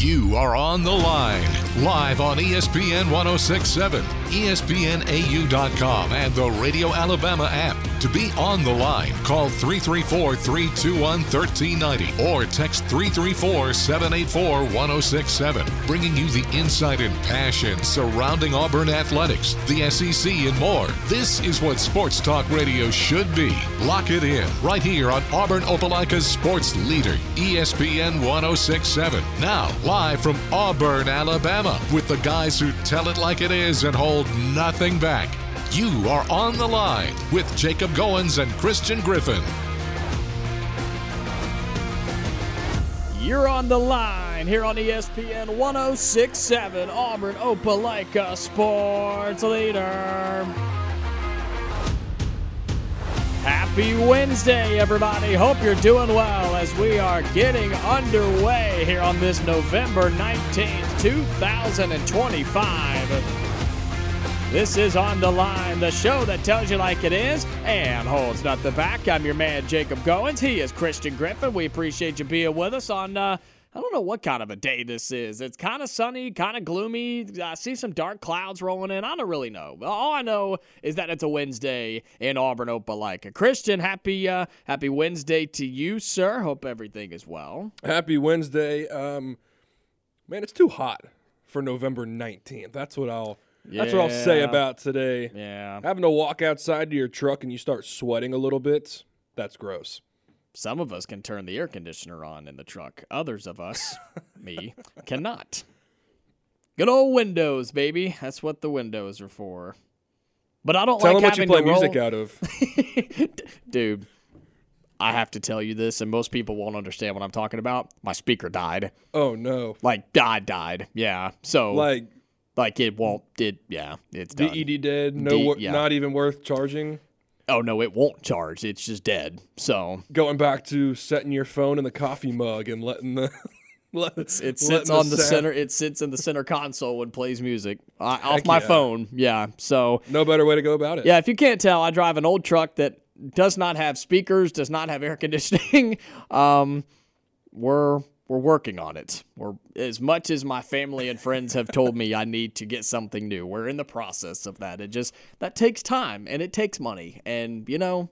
You are on the line, live on ESPN 1067, ESPNAU.com, and the Radio Alabama app. To be on the line, call 334-321-1390 or text 334-784-1067, bringing you the insight and passion surrounding Auburn athletics, the SEC, and more. This is what Sports Talk Radio should be. Lock it in right here on Auburn Opelika's sports leader, ESPN 1067. Now, live from Auburn, Alabama, with the guys who tell it like it is and hold nothing back. You are on the line with Jacob Goins and Christian Griffin. You're on the line here on ESPN 1067, Auburn Opelika sports leader. Happy Wednesday, everybody. Hope you're doing well as we are getting underway here on this November 19th, 2025. This is On the Line, the show that tells you like it is and holds nothing back. I'm your man, Jacob Goins. He is Christian Griffin. We appreciate you being with us on, I don't know what kind of a day this is. It's kind of sunny, kind of gloomy. I see some dark clouds rolling in. I don't really know. All I know is that it's a Wednesday in Auburn, Opelika. Christian, happy Wednesday to you, sir. Hope everything is well. Happy Wednesday. Man, it's too hot for November 19th. That's what I'll say about today. Yeah. Having to walk outside to your truck and you start sweating a little bit, that's gross. Some of us can turn the air conditioner on in the truck. Others of us, me, cannot. Good old windows, baby. That's what the windows are for. But I don't Tell like them what you having play to music out of. Dude, I have to tell you this, and most people won't understand what I'm talking about. My speaker died. Oh, no. Like, died. Yeah. So, like it's done. DED dead, not even worth charging. Oh, no, it won't charge. It's just dead. So going back to setting your phone in the coffee mug and letting the it sits on the center. It sits in the center console and plays music off my phone. Yeah. So no better way to go about it. Yeah. If you can't tell, I drive an old truck that does not have speakers, does not have air conditioning. We're working on it. As much as my family and friends have told me I need to get something new, we're in the process of that. That takes time and it takes money. And, you're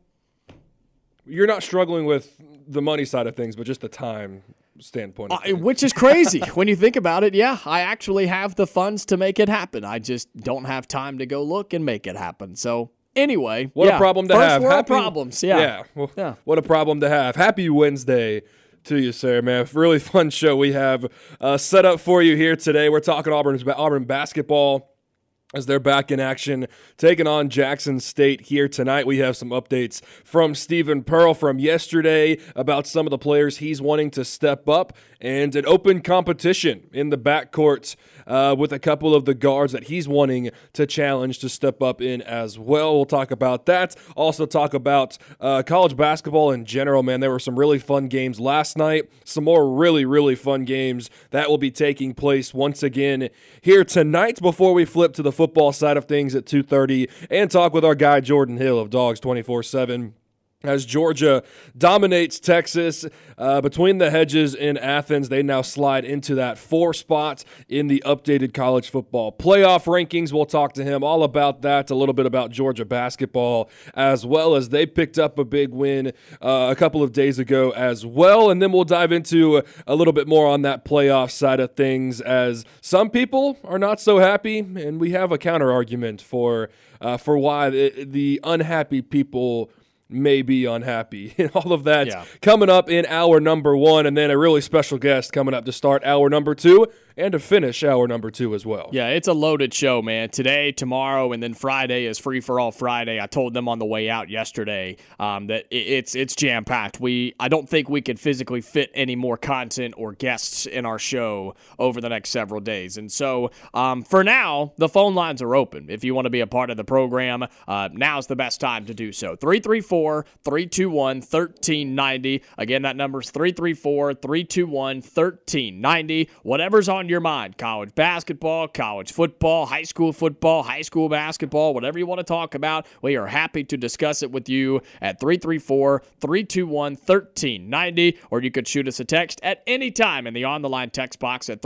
not struggling with the money side of things, but just the time standpoint. Which is crazy when you think about it. Yeah, I actually have the funds to make it happen. I just don't have time to go look and make it happen. So anyway. What a problem to have. First world problems. Yeah. Yeah. What a problem to have. Happy Wednesday to you, sir, man. Really fun show we have set up for you here today. We're talking Auburn basketball as they're back in action, taking on Jackson State here tonight. We have some updates from Stephen Pearl from yesterday about some of the players he's wanting to step up and an open competition in the backcourt with a couple of the guards that he's wanting to challenge to step up in as well. We'll talk about that. Also talk about college basketball in general, man. There were some really fun games last night. Some more really, really fun games that will be taking place once again here tonight before we flip to the football side of things at 2:30 and talk with our guy Jordan Hill of Dogs 24/7. As Georgia dominates Texas between the hedges in Athens, they now slide into that 4 spot in the updated college football playoff rankings. We'll talk to him all about that, a little bit about Georgia basketball, as well as they picked up a big win a couple of days ago as well. And then we'll dive into a little bit more on that playoff side of things, as some people are not so happy, and we have a counter argument for why the unhappy people may be unhappy. And all of that coming up in hour number 1, and then a really special guest coming up to start hour number 2 and to finish hour number 2 as well. Yeah, it's a loaded show, man. Today, tomorrow, and then Friday is Free for All Friday. I told them on the way out yesterday that it's jam-packed. I don't think we could physically fit any more content or guests in our show over the next several days. And so, for now, the phone lines are open. If you want to be a part of the program, now's the best time to do so. 334-321-1390. Again, that number's 334-321-1390. Whatever's on your mind. College basketball, college football, high school basketball, whatever you want to talk about. We are happy to discuss it with you at 334-321-1390, or you could shoot us a text at any time in the On the Line text box at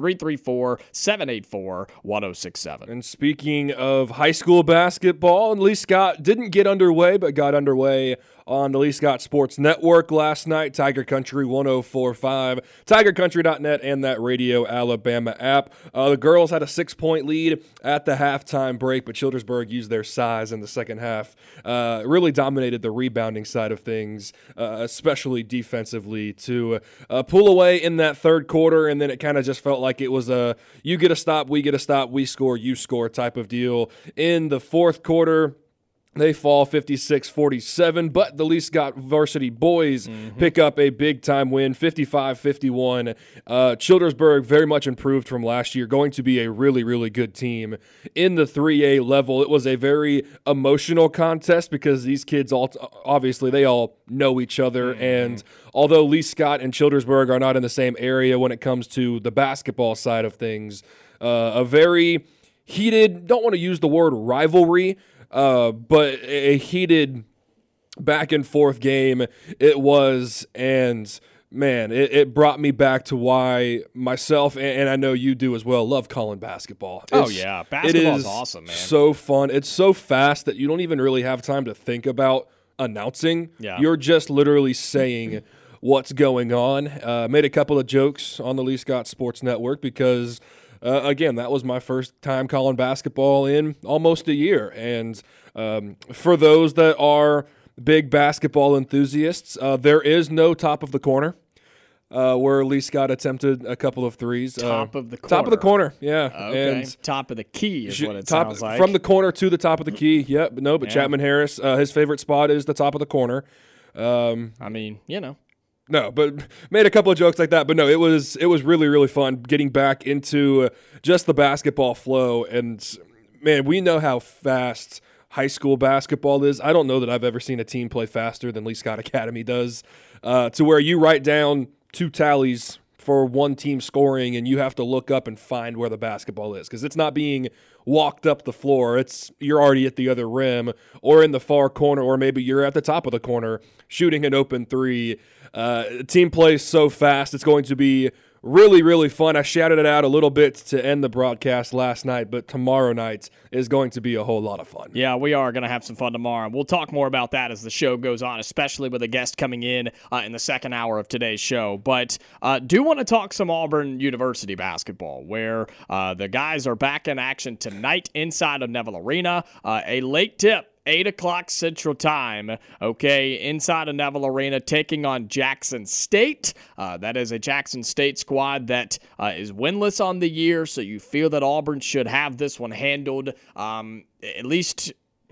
334-784-1067. And speaking of high school basketball, Lee Scott didn't get underway, but got underway on the Lee Scott Sports Network last night. Tiger Country 104.5, tigercountry.net, and that Radio Alabama app. The girls had a 6-point lead at the halftime break, but Childersburg used their size in the second half. Really dominated the rebounding side of things, especially defensively, to pull away in that third quarter, and then it kind of just felt like it was a you get a stop, we get a stop, we score, you score type of deal. In the fourth quarter, they fall 56-47, but the Lee Scott varsity boys pick up a big-time win, 55-51. Childersburg very much improved from last year, going to be a really, really good team in the 3A level. It was a very emotional contest because these kids, obviously, they all know each other, and although Lee Scott and Childersburg are not in the same area when it comes to the basketball side of things, a very heated, don't want to use the word rivalry, but a heated back and forth game it was, and man, it brought me back to why myself, and I know you do as well, love calling basketball. Basketball is awesome, man. So fun. It's so fast that you don't even really have time to think about announcing. Yeah. You're just literally saying what's going on. Made a couple of jokes on the Lee Scott Sports Network because again, that was my first time calling basketball in almost a year. And for those that are big basketball enthusiasts, there is no top of the corner where Lee Scott attempted a couple of threes. Top of the corner. Top of the corner, yeah. Okay. And top of the key is what it sounds like. From the corner to the top of the key, yep. But Chapman Harris, his favorite spot is the top of the corner. I mean, you know. No, but made a couple of jokes like that. But no, it was really, really fun getting back into just the basketball flow. And, man, we know how fast high school basketball is. I don't know that I've ever seen a team play faster than Lee Scott Academy does, to where you write down 2 tallies for one team scoring and you have to look up and find where the basketball is because it's not being walked up the floor. You're already at the other rim or in the far corner, or maybe you're at the top of the corner shooting an open three. Team plays so fast. It's going to be really, really fun. I shouted it out a little bit to end the broadcast last night, but tomorrow night is going to be a whole lot of fun. Yeah, we are going to have some fun tomorrow. We'll talk more about that as the show goes on, especially with a guest coming in the second hour of today's show. But do want to talk some Auburn University basketball, where the guys are back in action tonight inside of Neville Arena. A late tip. 8 o'clock Central Time, okay, inside of Neville Arena, taking on Jackson State. That is a Jackson State squad that is winless on the year, so you feel that Auburn should have this one handled, at least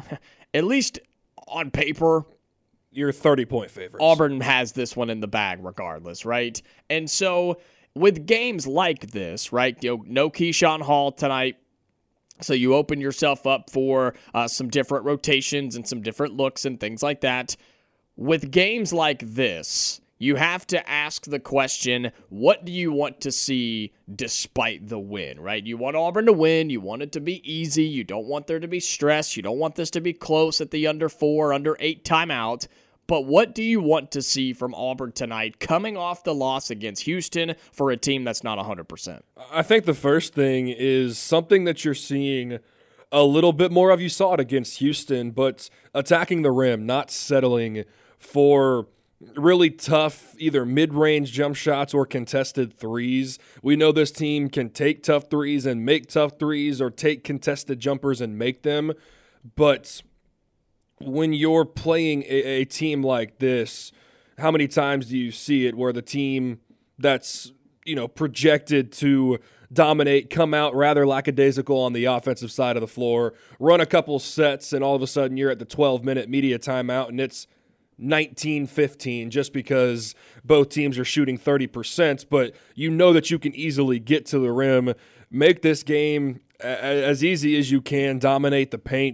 on paper. You're 30-point favorites. Auburn has this one in the bag regardless, right? And so with games like this, right, no Keyshawn Hall tonight, so you open yourself up for some different rotations and some different looks and things like that. With games like this, you have to ask the question, what do you want to see despite the win, right? You want Auburn to win. You want it to be easy. You don't want there to be stress. You don't want this to be close at the under 4, under 8 timeout. But what do you want to see from Auburn tonight coming off the loss against Houston for a team that's not 100%? I think the first thing is something that you're seeing a little bit more of. You saw it against Houston, but attacking the rim, not settling for really tough either mid-range jump shots or contested threes. We know this team can take tough threes and make tough threes, or take contested jumpers and make them, but when you're playing a team like this, how many times do you see it where the team that's, projected to dominate, come out rather lackadaisical on the offensive side of the floor, run a couple sets, and all of a sudden you're at the 12-minute media timeout and it's 19-15 just because both teams are shooting 30%, but you know that you can easily get to the rim, make this game as easy as you can, dominate the paint.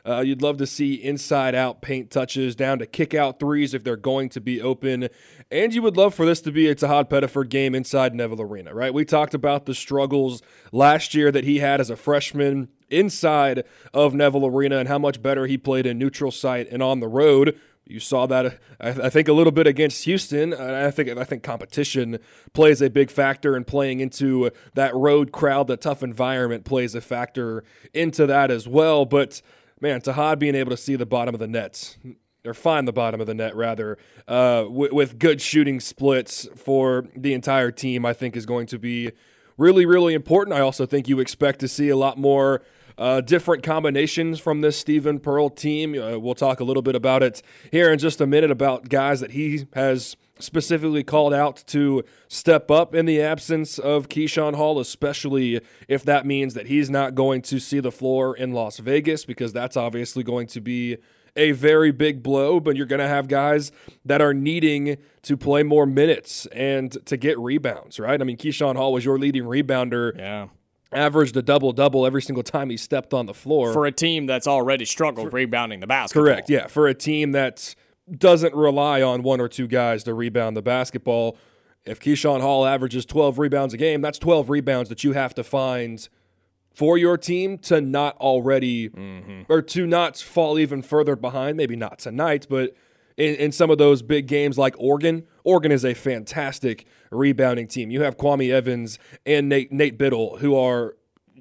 You'd love to see inside-out paint touches down to kick-out threes if they're going to be open. And you would love for this to be a Tahad Pettiford game inside Neville Arena, right? We talked about the struggles last year that he had as a freshman inside of Neville Arena and how much better he played in neutral site and on the road. You saw that, I think, a little bit against Houston. I think competition plays a big factor in playing into that road crowd. The tough environment plays a factor into that as well. But, man, Tahad being able to see the bottom of the net, or find the bottom of the net, rather, with good shooting splits for the entire team, I think is going to be really, really important. I also think you expect to see a lot more different combinations from this Steven Pearl team. We'll talk a little bit about it here in just a minute about guys that he has specifically called out to step up in the absence of Keyshawn Hall, especially if that means that he's not going to see the floor in Las Vegas, because that's obviously going to be a very big blow. But you're going to have guys that are needing to play more minutes and to get rebounds, right? I mean, Keyshawn Hall was your leading rebounder. Yeah. Averaged a double-double every single time he stepped on the floor. For a team that's already struggled rebounding the basketball. Correct, yeah. For a team that doesn't rely on one or two guys to rebound the basketball, if Keyshawn Hall averages 12 rebounds a game, that's 12 rebounds that you have to find for your team to not already or to not fall even further behind. Maybe not tonight, but in some of those big games like Oregon. Oregon is a fantastic rebounding team. You have Kwame Evans and Nate Biddle, who are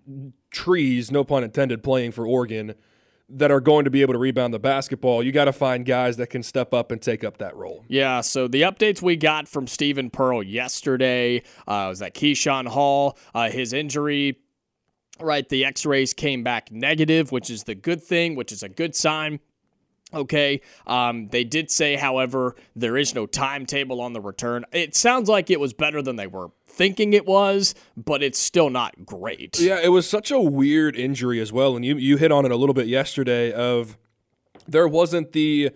trees, no pun intended, playing for Oregon, that are going to be able to rebound the basketball. You got to find guys that can step up and take up that role. Yeah, so the updates we got from Steven Pearl yesterday was that Keyshawn Hall, his injury, right, the x-rays came back negative, which is the good thing, which is a good sign. Okay, they did say, however, there is no timetable on the return. It sounds like it was better than they were thinking it was, but it's still not great. Yeah, it was such a weird injury as well, and you hit on it a little bit yesterday of there wasn't the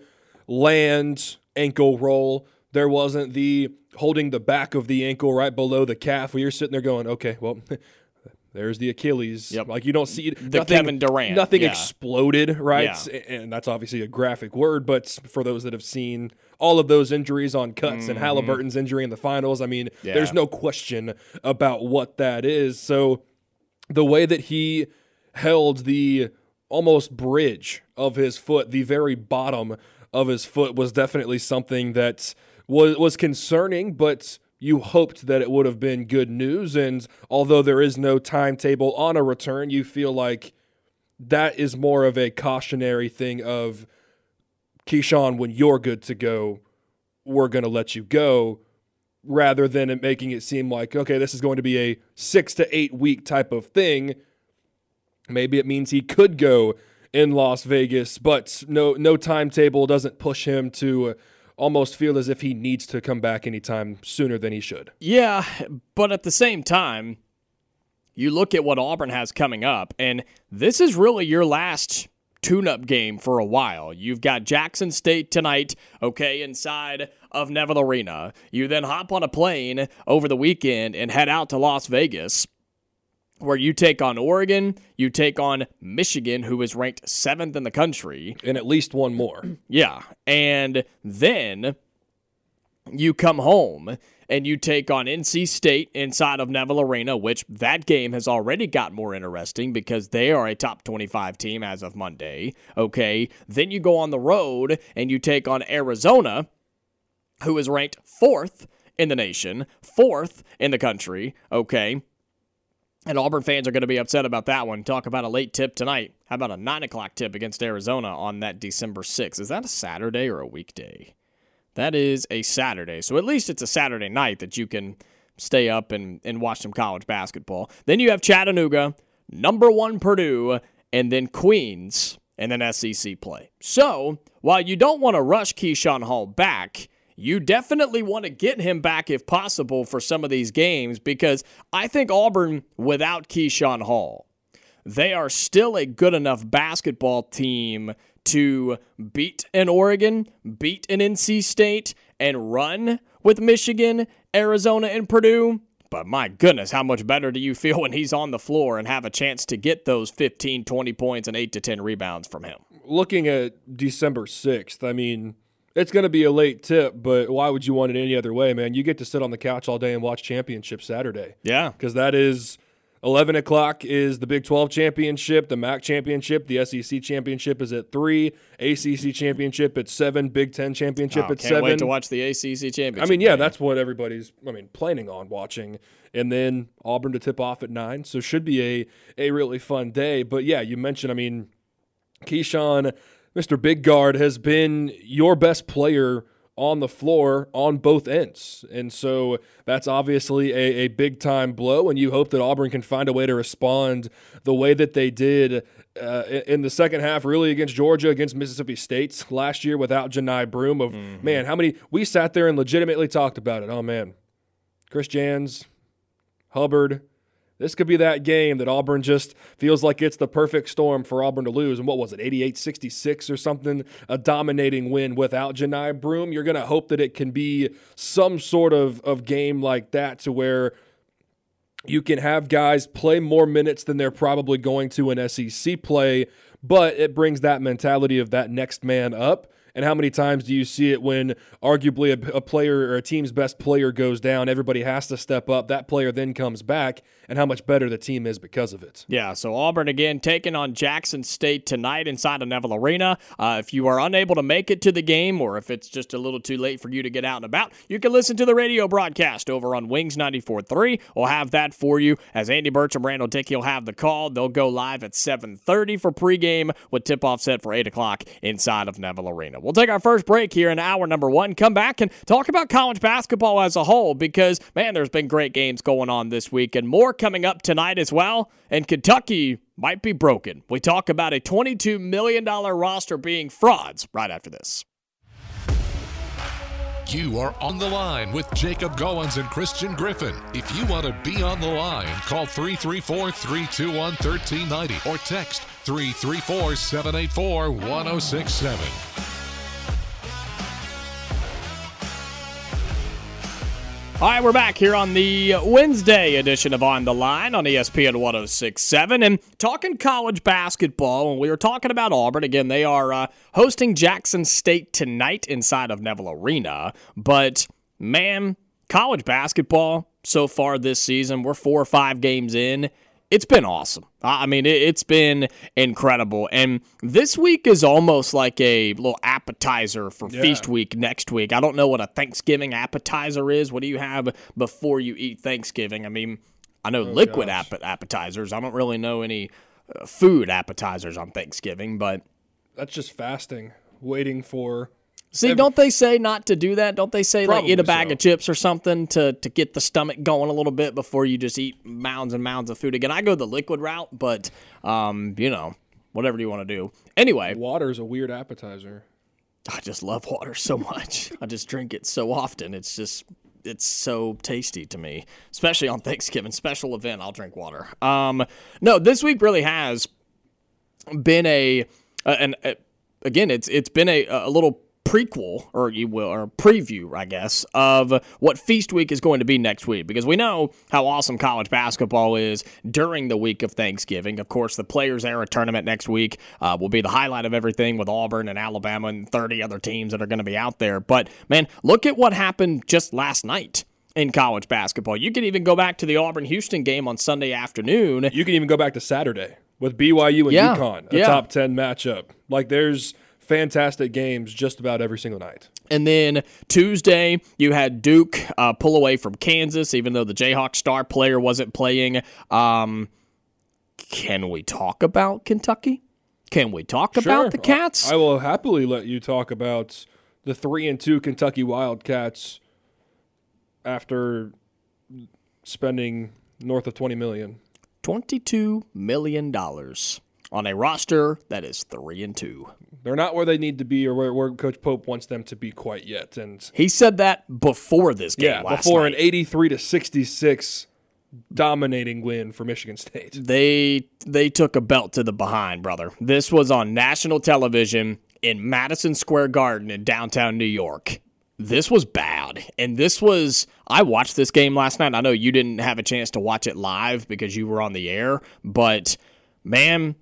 land ankle roll, there wasn't the holding the back of the ankle right below the calf where you're sitting there going, okay, well, there's the Achilles. Yep. Like, you don't see the Kevin Durant. Nothing exploded, right? Yeah. And that's obviously a graphic word, but for those that have seen all of those injuries on cuts and Halliburton's injury in the finals, I mean, there's no question about what that is. So the way that he held the almost bridge of his foot, the very bottom of his foot, was definitely something that was concerning, but you hoped that it would have been good news. And although there is no timetable on a return, you feel like that is more of a cautionary thing of, Keyshawn, when you're good to go, we're going to let you go, rather than it making it seem like, okay, this is going to be a 6 to 8 week type of thing. Maybe it means he could go in Las Vegas, but no timetable doesn't push him to almost feel as if he needs to come back anytime sooner than he should. Yeah, but at the same time, you look at what Auburn has coming up, and this is really your last tune-up game for a while. You've got Jackson State tonight, okay, inside of Neville Arena. You then hop on a plane over the weekend and head out to Las Vegas, where you take on Oregon, you take on Michigan, who is ranked 7th in the country. And at least one more. Yeah, and then you come home and you take on NC State inside of Neville Arena, which that game has already got more interesting because they are a top 25 team as of Monday. Okay, then you go on the road and you take on Arizona, who is ranked 4th in the nation, 4th in the country, okay? And Auburn fans are going to be upset about that one. Talk about a late tip tonight. How about a 9 o'clock tip against Arizona on that December 6th? Is that a Saturday or a weekday? That is a Saturday. So at least it's a Saturday night that you can stay up and watch some college basketball. Then you have Chattanooga, number 1 Purdue, and then Queens, and then SEC play. So while you don't want to rush Keyshawn Hall back, you definitely want to get him back if possible for some of these games, because I think Auburn, without Keyshawn Hall, they are still a good enough basketball team to beat an Oregon, beat an NC State, and run with Michigan, Arizona, and Purdue. But my goodness, how much better do you feel when he's on the floor and have a chance to get those 15, 20 points and 8 to 10 rebounds from him? Looking at December 6th, I mean, it's going to be a late tip, but why would you want it any other way, man? You get to sit on the couch all day and watch Championship Saturday. Yeah. Because that is 11 o'clock is the Big 12 Championship, the MAC Championship, the SEC Championship is at 3, ACC Championship at 7, Big 10 Championship at 7. Can't wait to watch the ACC Championship. I mean, yeah, that's what everybody's, planning on watching. And then Auburn to tip off at 9, so should be a really fun day. But, yeah, you mentioned, Keyshawn, Mr. Big Guard, has been your best player on the floor on both ends. And so that's obviously a big-time blow, and you hope that Auburn can find a way to respond the way that they did in the second half, really against Georgia, against Mississippi State last year without Janai Broome. Man, how many – we sat there and legitimately talked about it. Oh, man. Chris Jans, Hubbard – this could be that game that Auburn just feels like it's the perfect storm for Auburn to lose. And what was it, 88-66 or something? A dominating win without Janai Broome. You're going to hope that it can be some sort of game like that to where you can have guys play more minutes than they're probably going to in SEC play, but it brings that mentality of that next man up. And how many times do you see it when arguably a player or a team's best player goes down, everybody has to step up, that player then comes back, and how much better the team is because of it. Yeah, so Auburn again taking on Jackson State tonight inside of Neville Arena. If you are unable to make it to the game, or if it's just a little too late for you to get out and about, you can listen to the radio broadcast over on Wings 94.3. We'll have that for you as Andy Burcham, Randall Dickey will have the call. They'll go live at 7:30 for pregame with tip-off set for 8 o'clock inside of Neville Arena. We'll take our first break here in hour number 1, come back and talk about college basketball as a whole because, man, there's been great games going on this week and more coming up tonight as well, and Kentucky might be broken. We talk about a $22 million roster being frauds right after this. You are on the line with Jacob Goins and Christian Griffin. If you want to be on the line, call 334-321-1390 or text 334-784-1067. All right, we're back here on the Wednesday edition of On the Line on ESPN 106.7 and talking college basketball. And we were talking about Auburn. Again, they are hosting Jackson State tonight inside of Neville Arena. But, man, college basketball so far this season, we're 4 or 5 games in. It's been awesome. It's been incredible. And this week is almost like a little appetizer for Feast Week next week. I don't know what a Thanksgiving appetizer is. What do you have before you eat Thanksgiving? I know liquid appetizers. I don't really know any food appetizers on Thanksgiving, but that's just fasting, waiting for... See, don't they say not to do that? Don't they say eat a bag of chips or something to get the stomach going a little bit before you just eat mounds and mounds of food again? I go the liquid route, but, whatever you want to do. Anyway. Water's a weird appetizer. I just love water so much. I just drink it so often. It's so tasty to me, especially on Thanksgiving. Special event, I'll drink water. No, this week really has been it's been a little prequel, or preview, I guess, of what Feast Week is going to be next week, because we know how awesome college basketball is during the week of Thanksgiving. Of course, the Players Era Tournament next week will be the highlight of everything with Auburn and Alabama and 30 other teams that are going to be out there. But, man, look at what happened just last night in college basketball. You can even go back to the Auburn-Houston game on Sunday afternoon. You can even go back to Saturday with BYU and UConn, a top 10 matchup. There's fantastic games just about every single night. And then Tuesday, you had Duke pull away from Kansas, even though the Jayhawks star player wasn't playing. Can we talk about Kentucky? Can we talk about the Cats? I will happily let you talk about the 3-2 Kentucky Wildcats after spending north of $20 million. $22 million on a roster that is 3-2. They're not where they need to be or where Coach Pope wants them to be quite yet. And he said that before this game last before night. An 83-66 dominating win for Michigan State. They took a belt to the behind, brother. This was on national television in Madison Square Garden in downtown New York. this was bad. And I watched this game last night. I know you didn't have a chance to watch it live because you were on the air, but man,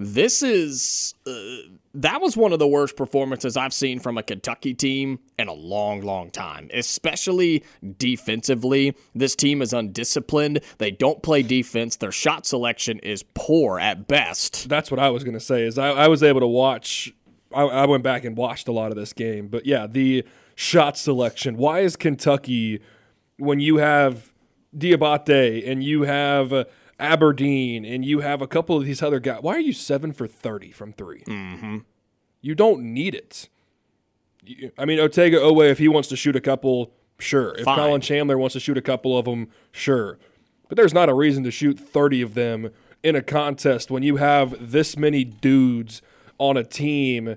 that was one of the worst performances I've seen from a Kentucky team in a long, long time, especially defensively. This team is undisciplined. They don't play defense. Their shot selection is poor at best. That's what I was going to say is I was able to watch. I went back and watched a lot of this game. But, yeah, the shot selection. Why is Kentucky, when you have Diabate and you have Aberdeen and you have a couple of these other guys, why are you 7 for 30 from 3? Mm-hmm. You don't need it. I mean, Otega Owe, if he wants to shoot a couple, sure. If Fine. Colin Chandler wants to shoot a couple of them, sure. But there's not a reason to shoot 30 of them in a contest when you have this many dudes on a team.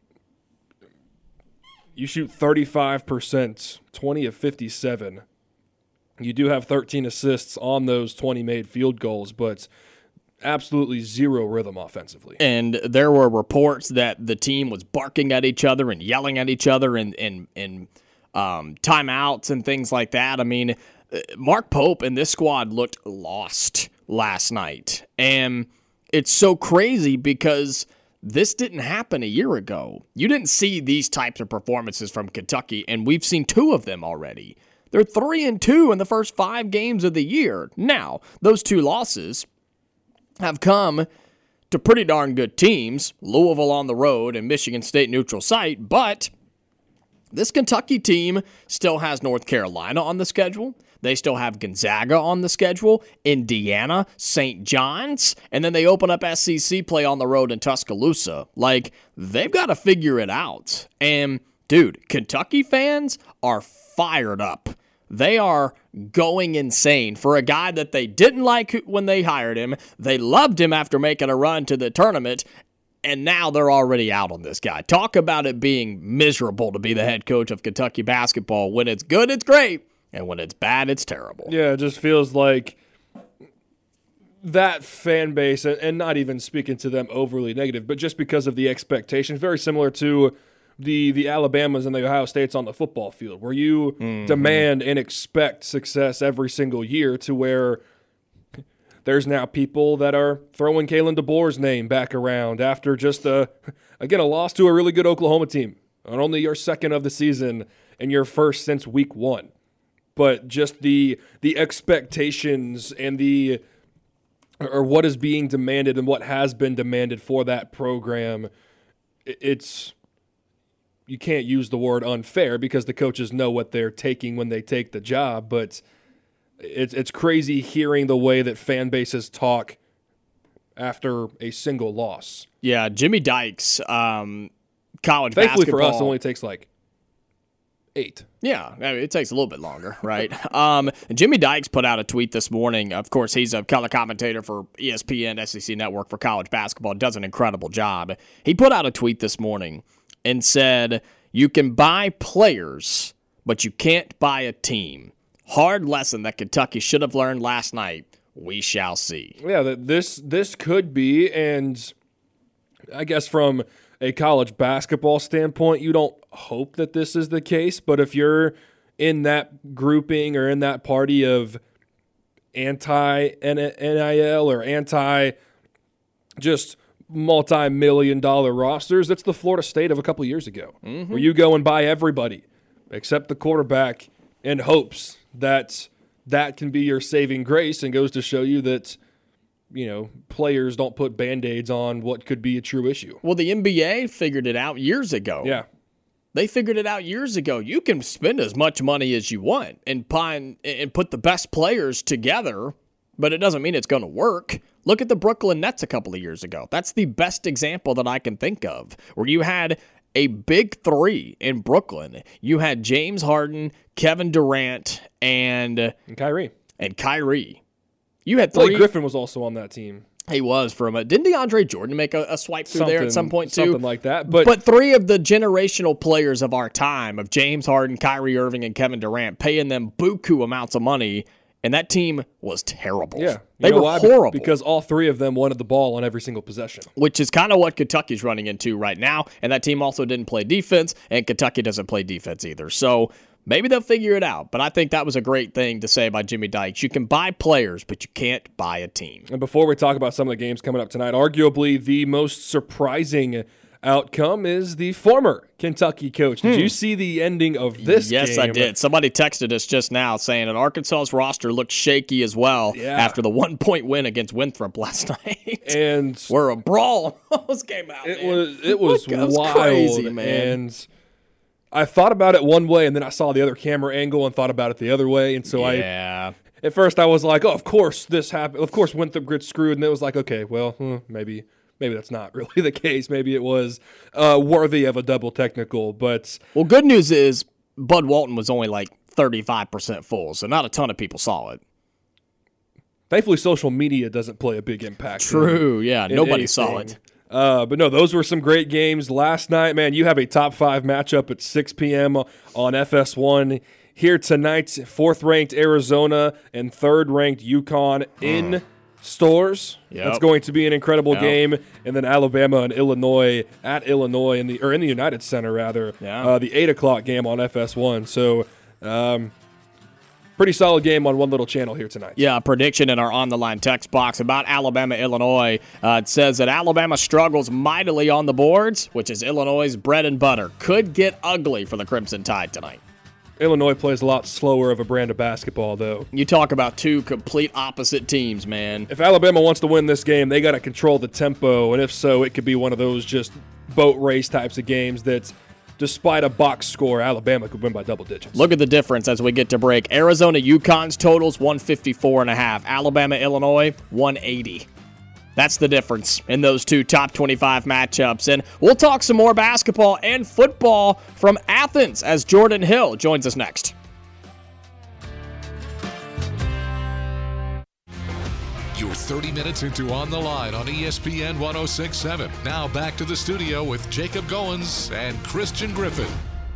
You shoot 35%, 20 of 57. You do have 13 assists on those 20 made field goals, but absolutely zero rhythm offensively. And there were reports that the team was barking at each other and yelling at each other in timeouts and things like that. I mean, Mark Pope and this squad looked lost last night. And it's so crazy because this didn't happen a year ago. You didn't see these types of performances from Kentucky, and we've seen 2 of them already. They're 3-2 in the first 5 games of the year. Now, those 2 losses have come to pretty darn good teams, Louisville on the road and Michigan State neutral site, but this Kentucky team still has North Carolina on the schedule. They still have Gonzaga on the schedule, Indiana, St. John's, and then they open up SEC play on the road in Tuscaloosa. Like, they've got to figure it out. And, dude, Kentucky fans are fired up. They are going insane for a guy that they didn't like when they hired him. They loved him after making a run to the tournament, and now they're already out on this guy. Talk about it being miserable to be the head coach of Kentucky basketball. When it's good, it's great, and when it's bad, it's terrible. Yeah, it just feels like that fan base, and not even speaking to them overly negative, but just because of the expectations, very similar to the Alabamas and the Ohio States on the football field, where you demand and expect success every single year, to where there's now people that are throwing Kalen DeBoer's name back around after just a loss to a really good Oklahoma team, on only your second of the season and your first since week 1. But just the expectations and or what is being demanded and what has been demanded for that program, it's, you can't use the word unfair because the coaches know what they're taking when they take the job, but it's crazy hearing the way that fan bases talk after a single loss. Yeah, Jimmy Dykes, college Thankfully basketball. for us, it only takes like 8. Yeah, I mean, it takes a little bit longer, right? Jimmy Dykes put out a tweet this morning. Of course, he's a color commentator for ESPN, SEC Network for college basketball, does an incredible job. He put out a tweet this morning and said, "You can buy players, but you can't buy a team. Hard lesson that Kentucky should have learned last night. We shall see." Yeah, this could be, and I guess from a college basketball standpoint, you don't hope that this is the case, but if you're in that grouping or in that party of anti-NIL or just multi-million-dollar rosters, that's the Florida State of a couple of years ago, where you go and buy everybody except the quarterback in hopes that that can be your saving grace, and goes to show you that, you know, players don't put Band-Aids on what could be a true issue. Well, the NBA figured it out years ago. Yeah. They figured it out years ago. You can spend as much money as you want and put the best players together, but it doesn't mean it's going to work. Look at the Brooklyn Nets a couple of years ago. That's the best example that I can think of, where you had a big 3 in Brooklyn. You had James Harden, Kevin Durant, and Kyrie. You had 3. Blake Griffin was also on that team. He was didn't DeAndre Jordan make a swipe through there at some point too? Something like that. But 3 of the generational players of our time, of James Harden, Kyrie Irving, and Kevin Durant, paying them buku amounts of money, And that team was terrible. Yeah. They were horrible. Because all three of them wanted the ball on every single possession. Which is kind of what Kentucky's running into right now. And that team also didn't play defense, and Kentucky doesn't play defense either. So maybe they'll figure it out. But I think that was a great thing to say by Jimmy Dykes. You can buy players, but you can't buy a team. And before we talk about some of the games coming up tonight, arguably the most surprising outcome is the former Kentucky coach. Did you see the ending of this game? Yes, I did. Somebody texted us just now saying that Arkansas's roster looked shaky as well after the 1-point win against Winthrop last night. And where a brawl almost came out. It was wild, crazy, man. And I thought about it one way, and then I saw the other camera angle and thought about it the other way. And so at first I was like, oh, of course this happened. Of course Winthrop gets screwed. And it was like, okay, well, maybe that's not really the case. Maybe it was worthy of a double technical. But well, good news is Bud Walton was only like 35% full, so not a ton of people saw it. Thankfully, social media doesn't play a big impact. True, nobody saw it. But no, those were some great games last night. Man, you have a top 5 matchup at 6 p.m. on FS1 here tonight. 4th-ranked Arizona and 3rd-ranked UConn in stores. That's going to be an incredible game. And then Alabama and Illinois at Illinois in the United Center rather. The 8:00 game on FS1. So pretty solid game on one little channel here tonight. Yeah, a prediction in our On the Line text box about Alabama, Illinois. It says that Alabama struggles mightily on the boards, which is Illinois' bread and butter. Could get ugly for the Crimson Tide tonight. Illinois plays a lot slower of a brand of basketball, though. You talk about two complete opposite teams, man. If Alabama wants to win this game, they got to control the tempo, and if so, it could be one of those just boat race types of games that, despite a box score, Alabama could win by double digits. Look at the difference as we get to break. Arizona, UConn's totals 154.5. Alabama, Illinois 180. That's the difference in those two top 25 matchups. And we'll talk some more basketball and football from Athens as Jordan Hill joins us next. You're 30 minutes into On the Line on ESPN 106.7. Now back to the studio with Jacob Goins and Christian Griffin.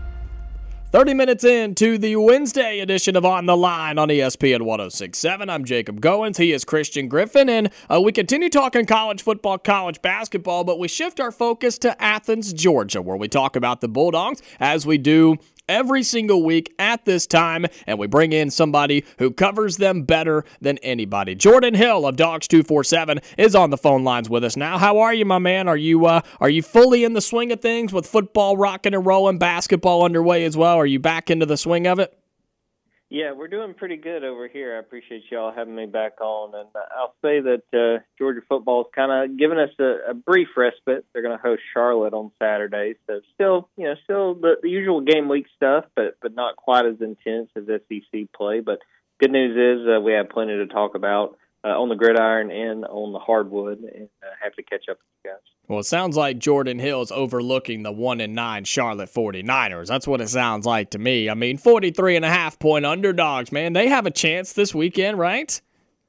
30 minutes into the Wednesday edition of On the Line on ESPN 106.7. I'm Jacob Goins. He is Christian Griffin. And we continue talking college football, college basketball, but we shift our focus to Athens, Georgia, where we talk about the Bulldogs as we do every single week at this time, and we bring in somebody who covers them better than anybody. Jordan Hill of Dogs 247 is on the phone lines with us now. How are you, my man? Are you fully in the swing of things with football rocking and rolling, basketball underway as well? Are you back into the swing of it? Yeah, we're doing pretty good over here. I appreciate y'all having me back on. And I'll say that Georgia football is kind of giving us a brief respite. They're going to host Charlotte on Saturday. So still the usual game week stuff, but not quite as intense as SEC play. But good news is we have plenty to talk about on the gridiron and on the hardwood, and have to catch up with you guys. Well, it sounds like Jordan Hill is overlooking the 1-9 Charlotte 49ers. That's what it sounds like to me. I mean, 43.5-point underdogs, man. They have a chance this weekend, right?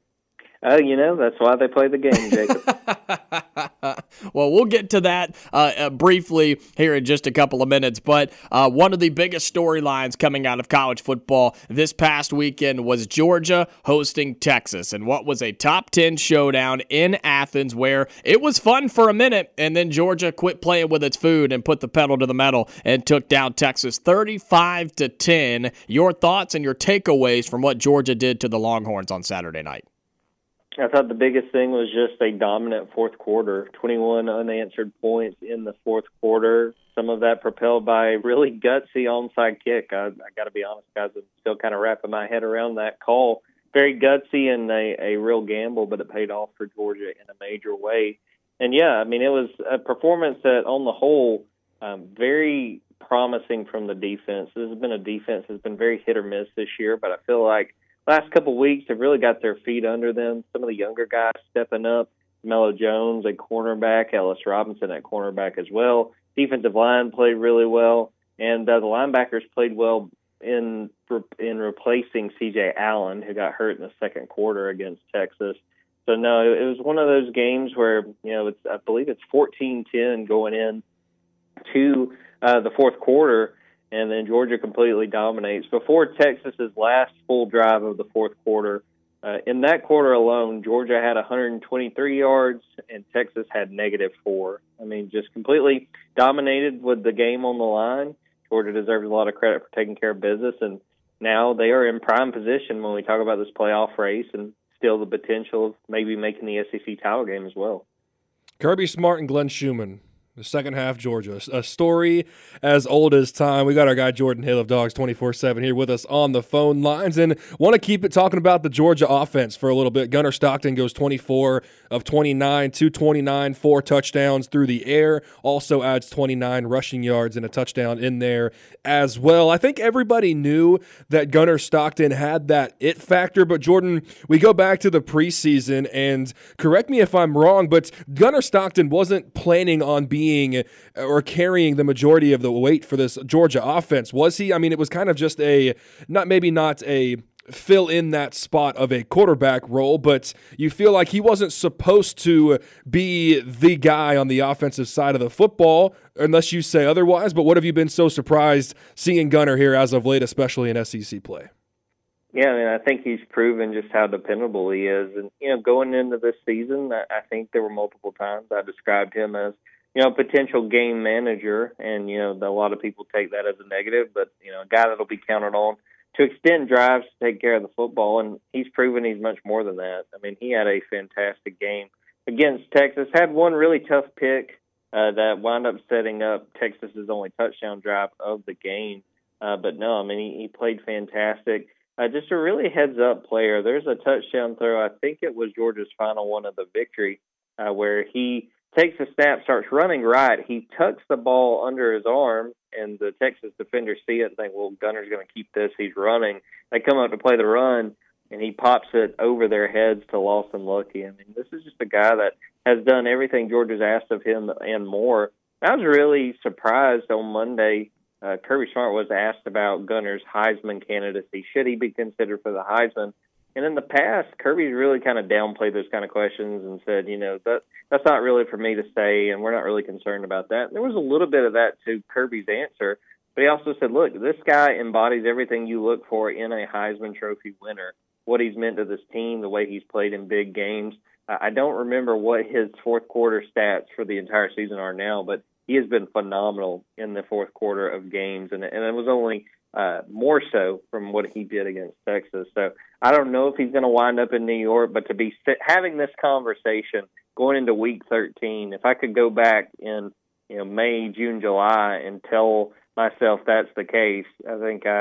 That's why they play the game, Jacob. Well, we'll get to that briefly here in just a couple of minutes. But one of the biggest storylines coming out of college football this past weekend was Georgia hosting Texas, and what was a top 10 showdown in Athens where it was fun for a minute, and then Georgia quit playing with its food and put the pedal to the metal and took down Texas 35-10. Your thoughts and your takeaways from what Georgia did to the Longhorns on Saturday night? I thought the biggest thing was just a dominant fourth quarter, 21 unanswered points in the fourth quarter. Some of that propelled by a really gutsy onside kick. I got to be honest, guys, I'm still kind of wrapping my head around that call. Very gutsy and a real gamble, but it paid off for Georgia in a major way. And, yeah, I mean, it was a performance that, on the whole, very promising from the defense. This has been a defense that's been very hit or miss this year, but I feel like last couple of weeks, they've really got their feet under them. Some of the younger guys stepping up. Melo Jones at cornerback, Ellis Robinson at cornerback as well. Defensive line played really well, and the linebackers played well in replacing C.J. Allen, who got hurt in the second quarter against Texas. So, no, it was one of those games where, I believe it's 14-10 going in to the fourth quarter. and then Georgia completely dominates. Before Texas's last full drive of the fourth quarter, in that quarter alone, Georgia had 123 yards and Texas had -4. I mean, just completely dominated with the game on the line. Georgia deserves a lot of credit for taking care of business, and now they are in prime position when we talk about this playoff race and still the potential of maybe making the SEC title game as well. Kirby Smart and Glenn Schumann. The second half, Georgia. A story as old as time. We got our guy Jordan Hill of Dogs 24/7 here with us on the phone lines, and want to keep it talking about the Georgia offense for a little bit. Gunnar Stockton goes 24 of 29, 229, 4 touchdowns through the air. Also adds 29 rushing yards and a touchdown in there as well. I think everybody knew that Gunnar Stockton had that it factor, but Jordan, we go back to the preseason, and correct me if I'm wrong, but Gunnar Stockton wasn't planning on being or carrying the majority of the weight for this Georgia offense, was he? I mean, it was kind of just not a fill in that spot of a quarterback role, but you feel like he wasn't supposed to be the guy on the offensive side of the football, unless you say otherwise. But what have you been so surprised seeing Gunnar here as of late, especially in SEC play? Yeah, I mean, I think he's proven just how dependable he is. And, going into this season, I think there were multiple times I described him as, potential game manager. And, a lot of people take that as a negative, but, a guy that'll be counted on to extend drives to take care of the football. And he's proven he's much more than that. I mean, he had a fantastic game against Texas, had one really tough pick that wound up setting up Texas's only touchdown drive of the game. But no, I mean, he played fantastic. Just a really heads-up player. There's a touchdown throw. I think it was Georgia's final one of the victory, where he takes a snap, starts running right. He tucks the ball under his arm, and the Texas defenders see it and think, well, Gunner's going to keep this. He's running. They come up to play the run, and he pops it over their heads to Lawson Lucky. I mean, this is just a guy that has done everything Georgia's asked of him and more. I was really surprised on Monday. Kirby Smart was asked about Gunner's Heisman candidacy. Should he be considered for the Heisman? And in the past, Kirby's really kind of downplayed those kind of questions and said, that's not really for me to say, and we're not really concerned about that. And there was a little bit of that to Kirby's answer, but he also said, look, this guy embodies everything you look for in a Heisman Trophy winner, what he's meant to this team, the way he's played in big games. I don't remember what his fourth quarter stats for the entire season are now, but he has been phenomenal in the fourth quarter of games, and it was only more so from what he did against Texas. So I don't know if he's going to wind up in New York, but to be having this conversation going into Week 13, if I could go back in May, June, July and tell myself that's the case, I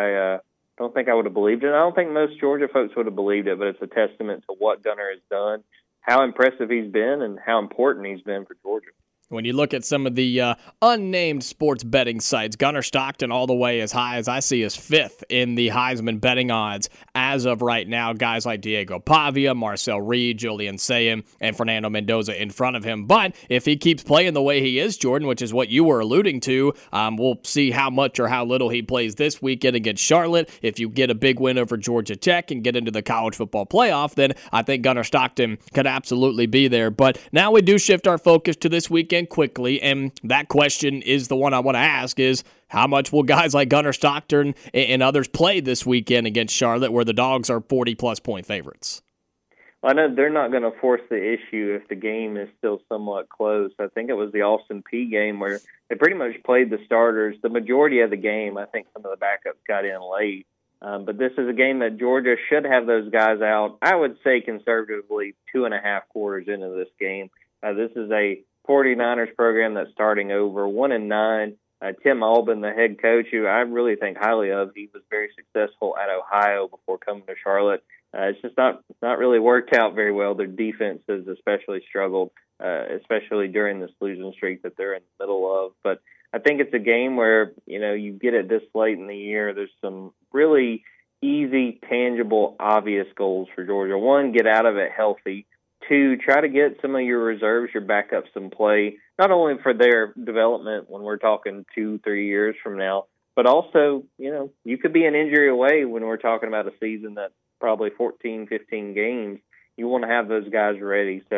don't think I would have believed it. I don't think most Georgia folks would have believed it, but it's a testament to what Gunner has done, how impressive he's been, and how important he's been for Georgia. When you look at some of the unnamed sports betting sites, Gunnar Stockton all the way as high as I see is 5th in the Heisman betting odds as of right now. Guys like Diego Pavia, Marcel Reed, Julian Sayin, and Fernando Mendoza in front of him. But if he keeps playing the way he is, Jordan, which is what you were alluding to, we'll see how much or how little he plays this weekend against Charlotte. If you get a big win over Georgia Tech and get into the college football playoff, then I think Gunnar Stockton could absolutely be there. But now we do shift our focus to this weekend quickly, and that question is the one I want to ask is, how much will guys like Gunnar Stockton and others play this weekend against Charlotte, where the Dogs are 40-plus point favorites? Well, I know they're not going to force the issue if the game is still somewhat close. I think it was the Austin Peay game where they pretty much played the starters the majority of the game. I think some of the backups got in late. But this is a game that Georgia should have those guys out, I would say conservatively, 2.5 quarters into this game. This is a 49ers program that's starting over 1-9. Tim Albin, the head coach, who I really think highly of, he was very successful at Ohio before coming to Charlotte. It's just not really worked out very well. Their defense has especially struggled, especially during this losing streak that they're in the middle of. But I think it's a game where, you get it this late in the year. There's some really easy, tangible, obvious goals for Georgia. 1, get out of it healthy. 2, try to get some of your reserves, your backups in play, not only for their development when we're talking 2-3 years from now, but also, you could be an injury away when we're talking about a season that's probably 14, 15 games. You want to have those guys ready. So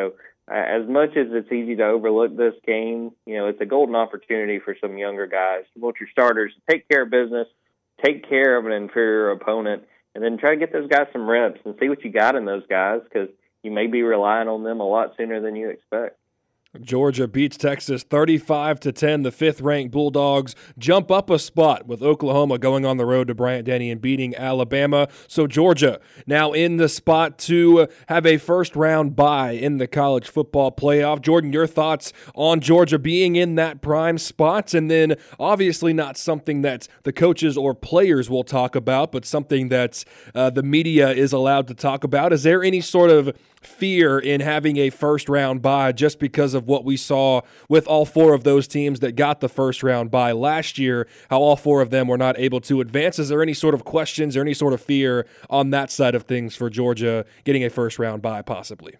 as much as it's easy to overlook this game, it's a golden opportunity for some younger guys. You want your starters to take care of business, take care of an inferior opponent, and then try to get those guys some reps and see what you got in those guys, because you may be relying on them a lot sooner than you expect. Georgia beats Texas 35-10. The fifth-ranked Bulldogs jump up a spot with Oklahoma going on the road to Bryant-Denny and beating Alabama. So Georgia now in the spot to have a first-round bye in the college football playoff. Jordan, your thoughts on Georgia being in that prime spot, and then obviously not something that the coaches or players will talk about, but something that the media is allowed to talk about. Is there any sort of fear in having a first-round bye just because of what we saw with all four of those teams that got the first-round bye last year, how all four of them were not able to advance? Is there any sort of questions or any sort of fear on that side of things for Georgia getting a first-round bye possibly?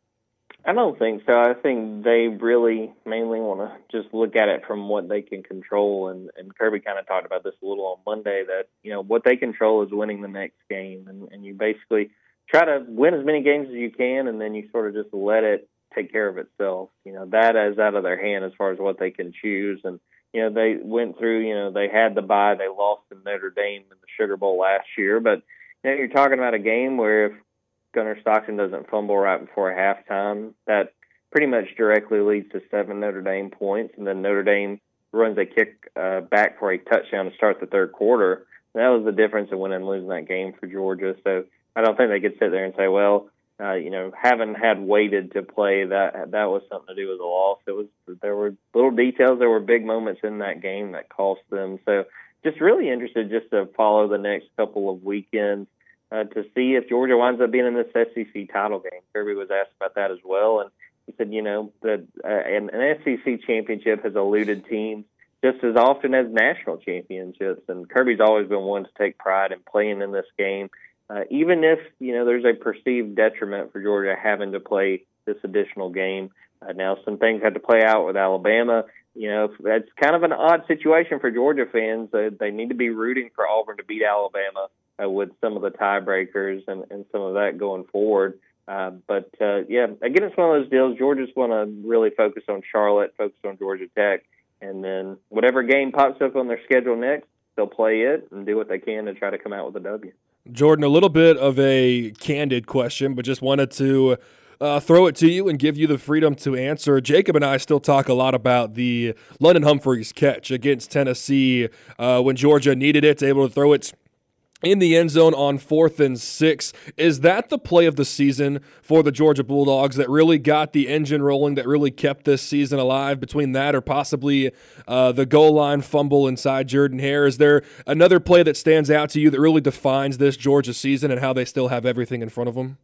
I don't think so. I think they really mainly want to just look at it from what they can control, and Kirby kind of talked about this a little on Monday, that what they control is winning the next game, and you basically try to win as many games as you can, and then you sort of just let it take care of itself. That is out of their hand as far as what they can choose. And, they went through, they had the bye. They lost to Notre Dame in the Sugar Bowl last year. But, you're talking about a game where if Gunnar Stockton doesn't fumble right before halftime, that pretty much directly leads to 7 Notre Dame points. And then Notre Dame runs a kick back for a touchdown to start the third quarter. And that was the difference in winning and losing that game for Georgia. So I don't think they could sit there and say, well, having had waited to play, that was something to do with the loss. There were little details, there were big moments in that game that cost them. So just really interested just to follow the next couple of weekends to see if Georgia winds up being in this SEC title game. Kirby was asked about that as well, and he said, that an SEC championship has eluded teams just as often as national championships, and Kirby's always been one to take pride in playing in this game. Even if, there's a perceived detriment for Georgia having to play this additional game. Now, some things had to play out with Alabama. That's kind of an odd situation for Georgia fans. They need to be rooting for Auburn to beat Alabama with some of the tiebreakers and some of that going forward. Again, it's one of those deals. Georgia's going to really focus on Charlotte, focus on Georgia Tech, and then whatever game pops up on their schedule next, they'll play it and do what they can to try to come out with a W. Jordan, a little bit of a candid question, but just wanted to throw it to you and give you the freedom to answer. Jacob and I still talk a lot about the London Humphreys catch against Tennessee when Georgia needed it, able to throw it in the end zone on 4th and 6. Is that the play of the season for the Georgia Bulldogs that really got the engine rolling, that really kept this season alive? Between that or possibly the goal line fumble inside Jordan-Hare, is there another play that stands out to you that really defines this Georgia season and how they still have everything in front of them?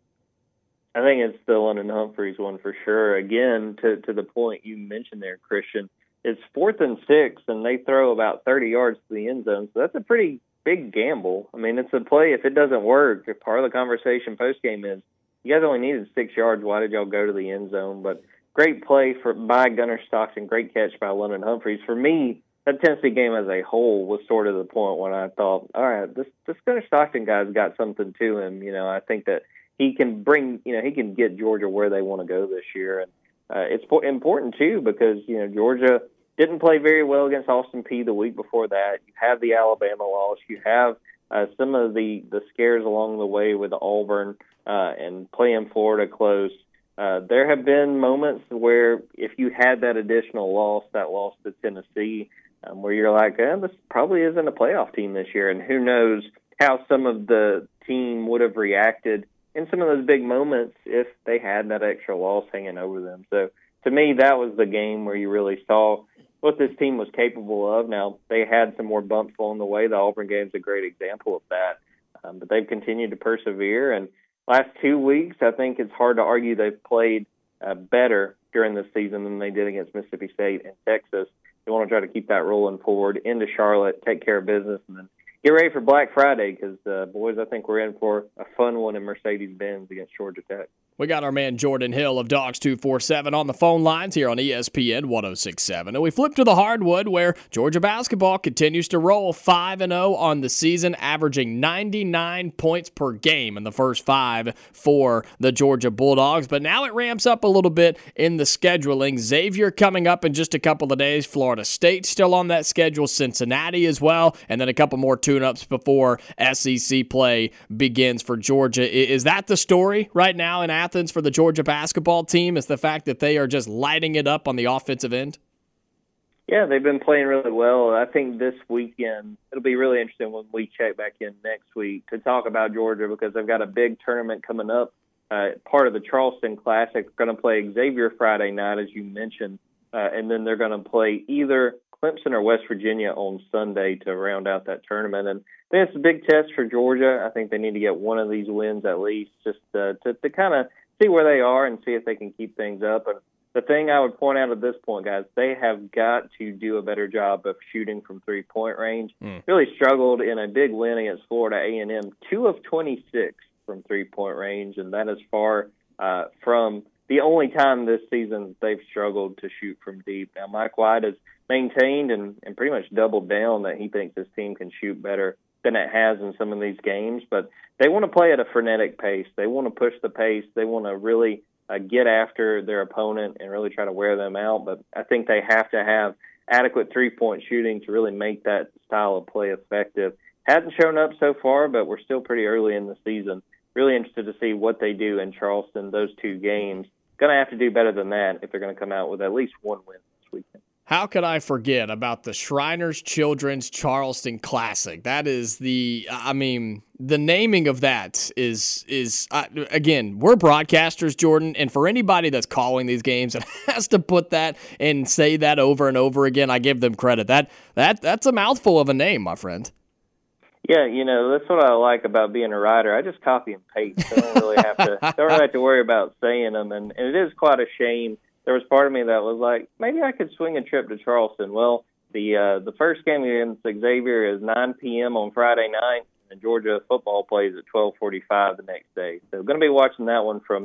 I think it's the London Humphreys one for sure. Again, to the point you mentioned there, Christian, it's 4th and 6, and they throw about 30 yards to the end zone, so that's a pretty big gamble. I mean, it's a play. If it doesn't work, if part of the conversation post-game is, you guys only needed 6 yards, why did y'all go to the end zone? But great play by Gunnar Stockton, great catch by London Humphreys. For me, that Tennessee game as a whole was sort of the point when I thought, all right, this Gunnar Stockton guy's got something to him. I think that he can bring, he can get Georgia where they want to go this year. And it's important, too, because, Georgia didn't play very well against Austin Peay the week before that. You have the Alabama loss. You have some of the scares along the way with Auburn and playing Florida close. There have been moments where if you had that additional loss, that loss to Tennessee, where you're like, this probably isn't a playoff team this year, and who knows how some of the team would have reacted in some of those big moments if they had that extra loss hanging over them. So to me, that was the game where you really saw what this team was capable of. Now, they had some more bumps along the way. The Auburn game's a great example of that. But they've continued to persevere. And last 2 weeks, I think it's hard to argue they've played better during this season than they did against Mississippi State and Texas. They want to try to keep that rolling forward into Charlotte, take care of business, and then get ready for Black Friday because, boys, I think we're in for a fun one in Mercedes-Benz against Georgia Tech. We got our man Jordan Hill of Dogs 247 on the phone lines here on ESPN 1067. And we flip to the hardwood where Georgia basketball continues to roll 5-0 on the season, averaging 99 points per game in the first 5 for the Georgia Bulldogs. But now it ramps up a little bit in the scheduling. Xavier coming up in just a couple of days. Florida State still on that schedule. Cincinnati as well. And then a couple more tune-ups before SEC play begins for Georgia. Is that the story right now in Athens for the Georgia basketball team, is the fact that they are just lighting it up on the offensive end? Yeah, they've been playing really well. I think this weekend, it'll be really interesting when we check back in next week to talk about Georgia because they've got a big tournament coming up. Part of the Charleston Classic. They're going to play Xavier Friday night, as you mentioned, and then they're going to play either Clemson or West Virginia on Sunday to round out that tournament. And I think it's a big test for Georgia. I think they need to get one of these wins at least just to kind of see where they are and see if they can keep things up. And the thing I would point out at this point, guys, they have got to do a better job of shooting from three-point range. Really struggled in a big win against Florida A&M, 2 of 26 from three-point range, and that is far from the only time this season they've struggled to shoot from deep. Now, Mike White has maintained and pretty much doubled down that he thinks his team can shoot better than it has in some of these games, but they want to play at a frenetic pace. They want to push the pace. They want to really get after their opponent and really try to wear them out, but I think they have to have adequate three-point shooting to really make that style of play effective. Hasn't shown up so far, but we're still pretty early in the season. Really interested to see what they do in Charleston, those 2 games. Going to have to do better than that if they're going to come out with at least one win this weekend. How could I forget about the Shriners Children's Charleston Classic? That is the naming of that is again, we're broadcasters, Jordan, and for anybody that's calling these games and has to put that and say that over and over again, I give them credit. That's a mouthful of a name, my friend. Yeah, that's what I like about being a writer. I just copy and paste. I don't really have to worry about saying them, and it is quite a shame. There was part of me that was like, maybe I could swing a trip to Charleston. Well, the first game against Xavier is 9 p.m. on Friday night, and Georgia football plays at 12:45 the next day. So going to be watching that one from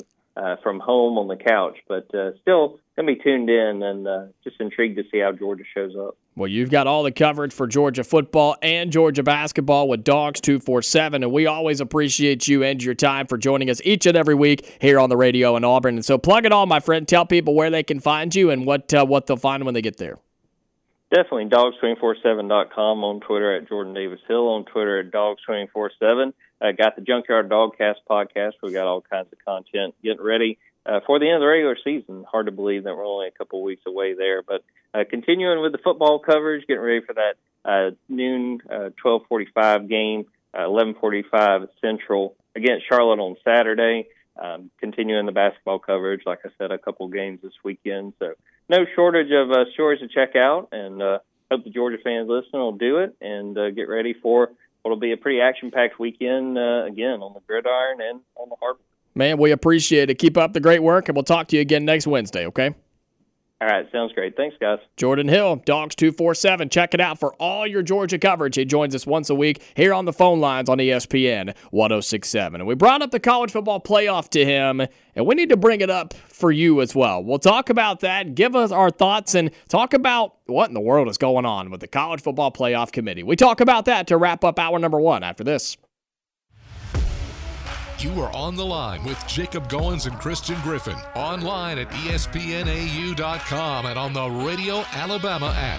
home on the couch, but still going to be tuned in and just intrigued to see how Georgia shows up. Well, you've got all the coverage for Georgia football and Georgia basketball with Dogs 247, and we always appreciate you and your time for joining us each and every week here on the radio in Auburn. And so plug it all, my friend. Tell people where they can find you and what they'll find when they get there. Definitely, dogs247.com, on Twitter at Jordan Davis Hill, on Twitter at dogs247. Got the Junkyard Dogcast podcast. We got all kinds of content getting ready for the end of the regular season. Hard to believe that we're only a couple weeks away there, but continuing with the football coverage, getting ready for that noon 12:45 game, 11:45 Central against Charlotte on Saturday. Continuing the basketball coverage, like I said, a couple games this weekend. So no shortage of stories to check out, and hope the Georgia fans listening will do it and get ready for what will be a pretty action-packed weekend again on the gridiron and on the hardwood. Man, we appreciate it. Keep up the great work, and we'll talk to you again next Wednesday, okay? All right, sounds great. Thanks, guys. Jordan Hill, Dogs 247. Check it out for all your Georgia coverage. He joins us once a week here on the phone lines on ESPN 1067. And we brought up the college football playoff to him, and we need to bring it up for you as well. We'll talk about that, give us our thoughts, and talk about what in the world is going on with the college football playoff committee. We talk about that to wrap up hour number 1 after this. You are on the line with Jacob Goins and Christian Griffin. Online at ESPNAU.com and on the Radio Alabama app.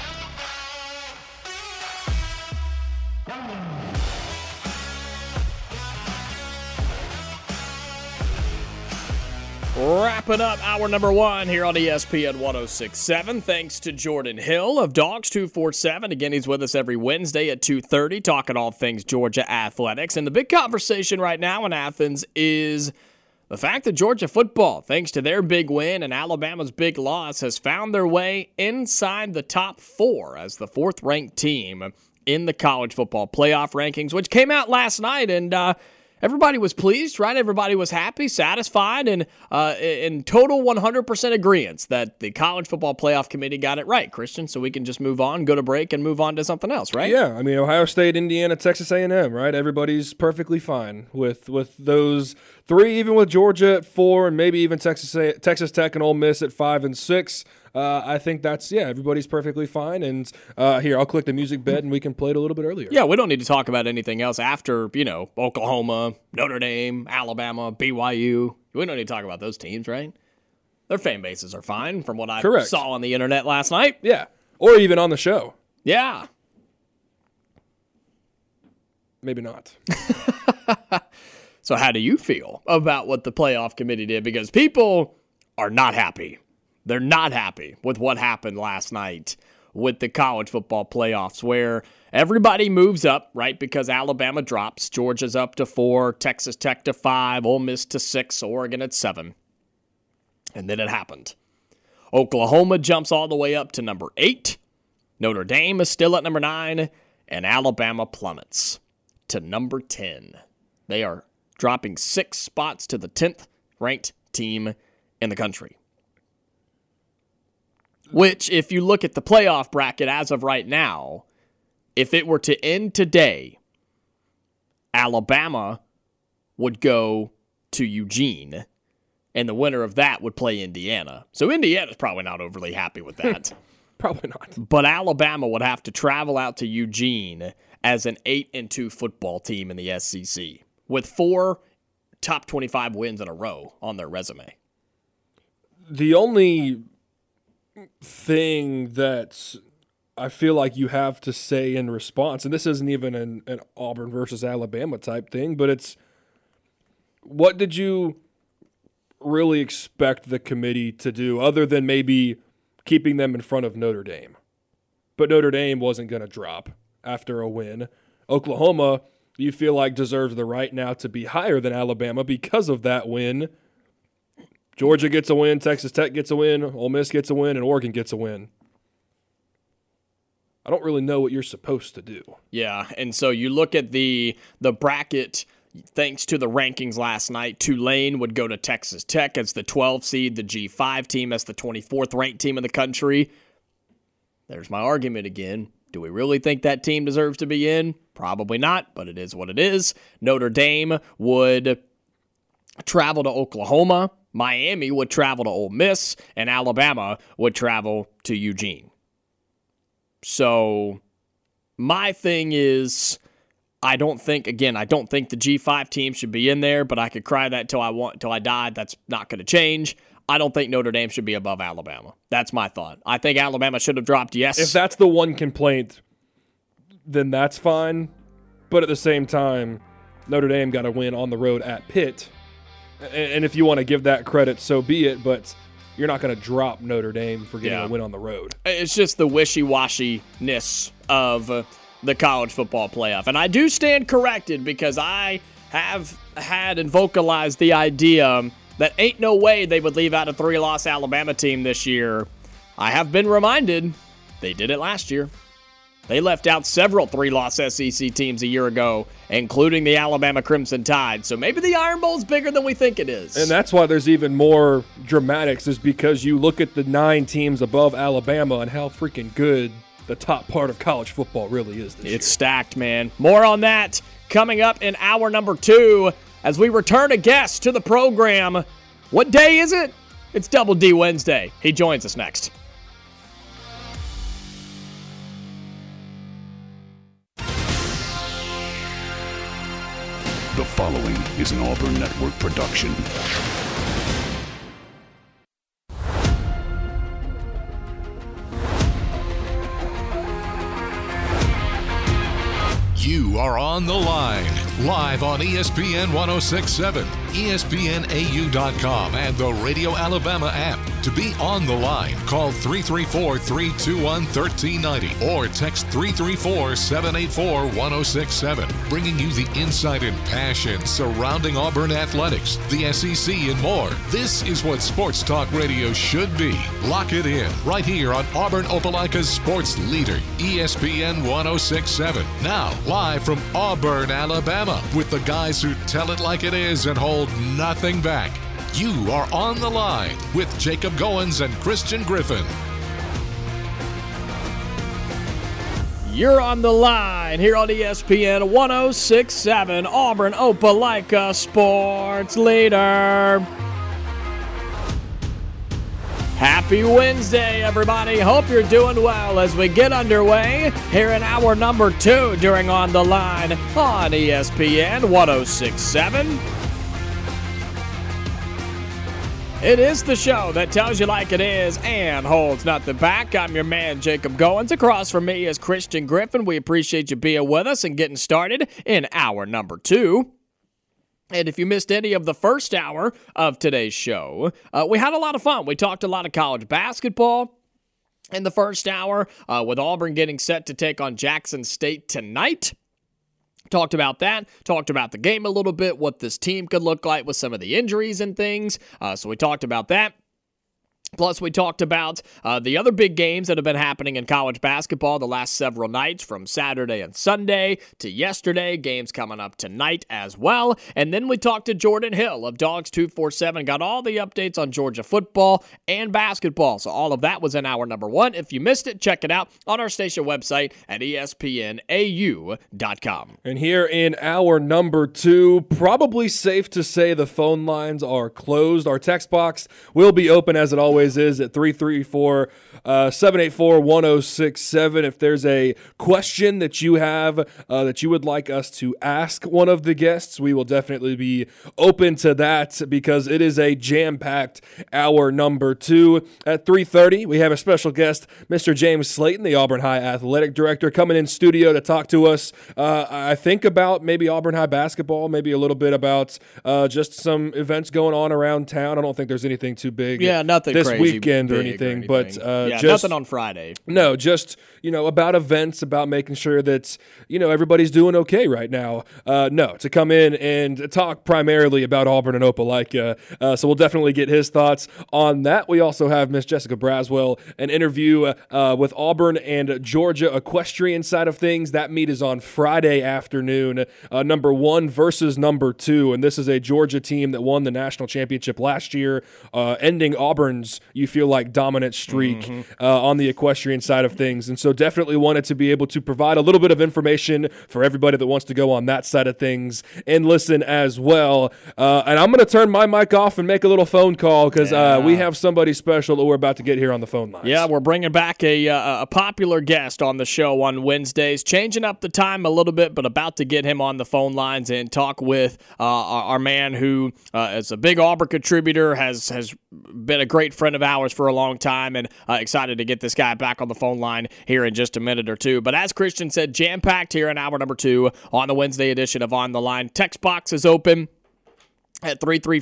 Wrapping up hour number 1 here on ESPN 1067. Thanks to Jordan Hill of Dogs 247. Again, he's with us every Wednesday at 2:30, talking all things Georgia athletics. And the big conversation right now in Athens is the fact that Georgia football, thanks to their big win and Alabama's big loss, has found their way inside the top 4 as the 4th-ranked team in the college football playoff rankings, which came out last night. And everybody was pleased, right? Everybody was happy, satisfied, and in total 100% agreement that the College Football Playoff Committee got it right, Christian. So we can just move on, go to break, and move on to something else, right? Yeah, I mean, Ohio State, Indiana, Texas A&M, right? Everybody's perfectly fine with those three, even with Georgia at 4, and maybe even Texas Tech and Ole Miss at 5 and 6. I think that's, everybody's perfectly fine. And here, I'll click the music bed and we can play it a little bit earlier. Yeah, we don't need to talk about anything else after, Oklahoma, Notre Dame, Alabama, BYU. We don't need to talk about those teams, right? Their fan bases are fine from what I saw on the internet last night. Yeah, or even on the show. Yeah. Maybe not. So how do you feel about what the playoff committee did? Because people are not happy. They're not happy with what happened last night with the college football playoffs, where everybody moves up, right? Because Alabama drops, Georgia's up to 4, Texas Tech to 5, Ole Miss to 6, Oregon at 7. And then it happened. Oklahoma jumps all the way up to number 8. Notre Dame is still at number 9, and Alabama plummets to number 10. They are dropping 6 spots to the 10th ranked team in the country. Which, if you look at the playoff bracket as of right now, if it were to end today, Alabama would go to Eugene, and the winner of that would play Indiana. So Indiana's probably not overly happy with that. Probably not. But Alabama would have to travel out to Eugene as an 8-2 football team in the SEC with 4 top 25 wins in a row on their resume. The only thing that I feel like you have to say in response, and this isn't even an Auburn versus Alabama type thing, but it's, what did you really expect the committee to do other than maybe keeping them in front of Notre Dame? But Notre Dame wasn't going to drop after a win. Oklahoma, you feel like, deserves the right now to be higher than Alabama because of that win. Georgia gets a win, Texas Tech gets a win, Ole Miss gets a win, and Oregon gets a win. I don't really know what you're supposed to do. Yeah, and so you look at the bracket, thanks to the rankings last night, Tulane would go to Texas Tech as the 12 seed, the G5 team as the 24th ranked team in the country. There's my argument again. Do we really think that team deserves to be in? Probably not, but it is what it is. Notre Dame would travel to Oklahoma. Miami would travel to Ole Miss, and Alabama would travel to Eugene. So my thing is, I don't think the G5 team should be in there, but I could cry that till I died. That's not going to change. I don't think Notre Dame should be above Alabama. That's my thought. I think Alabama should have dropped, yes. If that's the one complaint, then that's fine. But at the same time, Notre Dame got a win on the road at Pitt. And if you want to give that credit, so be it, but you're not going to drop Notre Dame for getting a win on the road. It's just the wishy-washiness of the college football playoff. And I do stand corrected because I have had and vocalized the idea that ain't no way they would leave out a 3-loss Alabama team this year. I have been reminded they did it last year. They left out several 3-loss SEC teams a year ago, including the Alabama Crimson Tide. So maybe the Iron Bowl's bigger than we think it is. And that's why there's even more dramatics, is because you look at the 9 teams above Alabama and how freaking good the top part of college football really is this year. It's stacked, man. More on that coming up in hour number 2 as we return a guest to the program. What day is it? It's Double D Wednesday. He joins us next. The following is an Auburn Network production. You are on the line, live on ESPN 1067, ESPNAU.com, and the Radio Alabama app. To be on the line, call 334-321-1390 or text 334-784-1067. Bringing you the insight and passion surrounding Auburn athletics, the SEC, and more. This is what Sports Talk Radio should be. Lock it in right here on Auburn Opelika's sports leader, ESPN 1067. Now, live from Auburn, Alabama, Alabama with the guys who tell it like it is and hold nothing back. You are on the line with Jacob Goins and Christian Griffin. You're on the line here on ESPN 106.7, Auburn Opelika Sports Leader. Happy Wednesday, everybody. Hope you're doing well as we get underway here in hour number 2 during On the Line on ESPN 106.7. It is the show that tells you like it is and holds nothing back. I'm your man, Jacob Goins. Across from me is Christian Griffin. We appreciate you being with us and getting started in hour number 2. And if you missed any of the first hour of today's show, we had a lot of fun. We talked a lot of college basketball in the first hour, with Auburn getting set to take on Jackson State tonight. Talked about that, talked about the game a little bit, what this team could look like with some of the injuries and things. So we talked about that. Plus, we talked about the other big games that have been happening in college basketball the last several nights, from Saturday and Sunday to yesterday. Games coming up tonight as well. And then we talked to Jordan Hill of Dogs 247. Got all the updates on Georgia football and basketball. So all of that was in hour number 1. If you missed it, check it out on our station website at espnau.com. And here in hour number 2, probably safe to say the phone lines are closed. Our text box will be open as it always is at 334-784-1067. If there's a question that you have that you would like us to ask one of the guests, we will definitely be open to that, because it is a jam-packed hour number 2. At 3:30, we have a special guest, Mr. James Slayton, the Auburn High Athletic Director, coming in studio to talk to us, I think, about maybe Auburn High basketball, maybe a little bit about just some events going on around town. I don't think there's anything too big. Yeah, nothing this crazy weekend or anything, but just nothing on Friday. No, just about events, about making sure that everybody's doing okay right now. No, to come in and talk primarily about Auburn and Opelika. So we'll definitely get his thoughts on that. We also have Miss Jessica Braswell, an interview with Auburn and Georgia equestrian side of things. That meet is on Friday afternoon. Number 1 versus number 2, and this is a Georgia team that won the national championship last year, ending Auburn's, you feel like, dominant streak on the equestrian side of things. And so definitely wanted to be able to provide a little bit of information for everybody that wants to go on that side of things and listen as well. And I'm going to turn my mic off and make a little phone call, because we have somebody special that we're about to get here on the phone lines. Yeah, we're bringing back a popular guest on the show on Wednesdays, changing up the time a little bit, but about to get him on the phone lines and talk with our man who is a big Auburn contributor, has been a great friend of ours for a long time, and excited to get this guy back on the phone line here in just a minute or two. But as Christian said, jam-packed here in hour number 2 on the Wednesday edition of On the Line. Text box is open at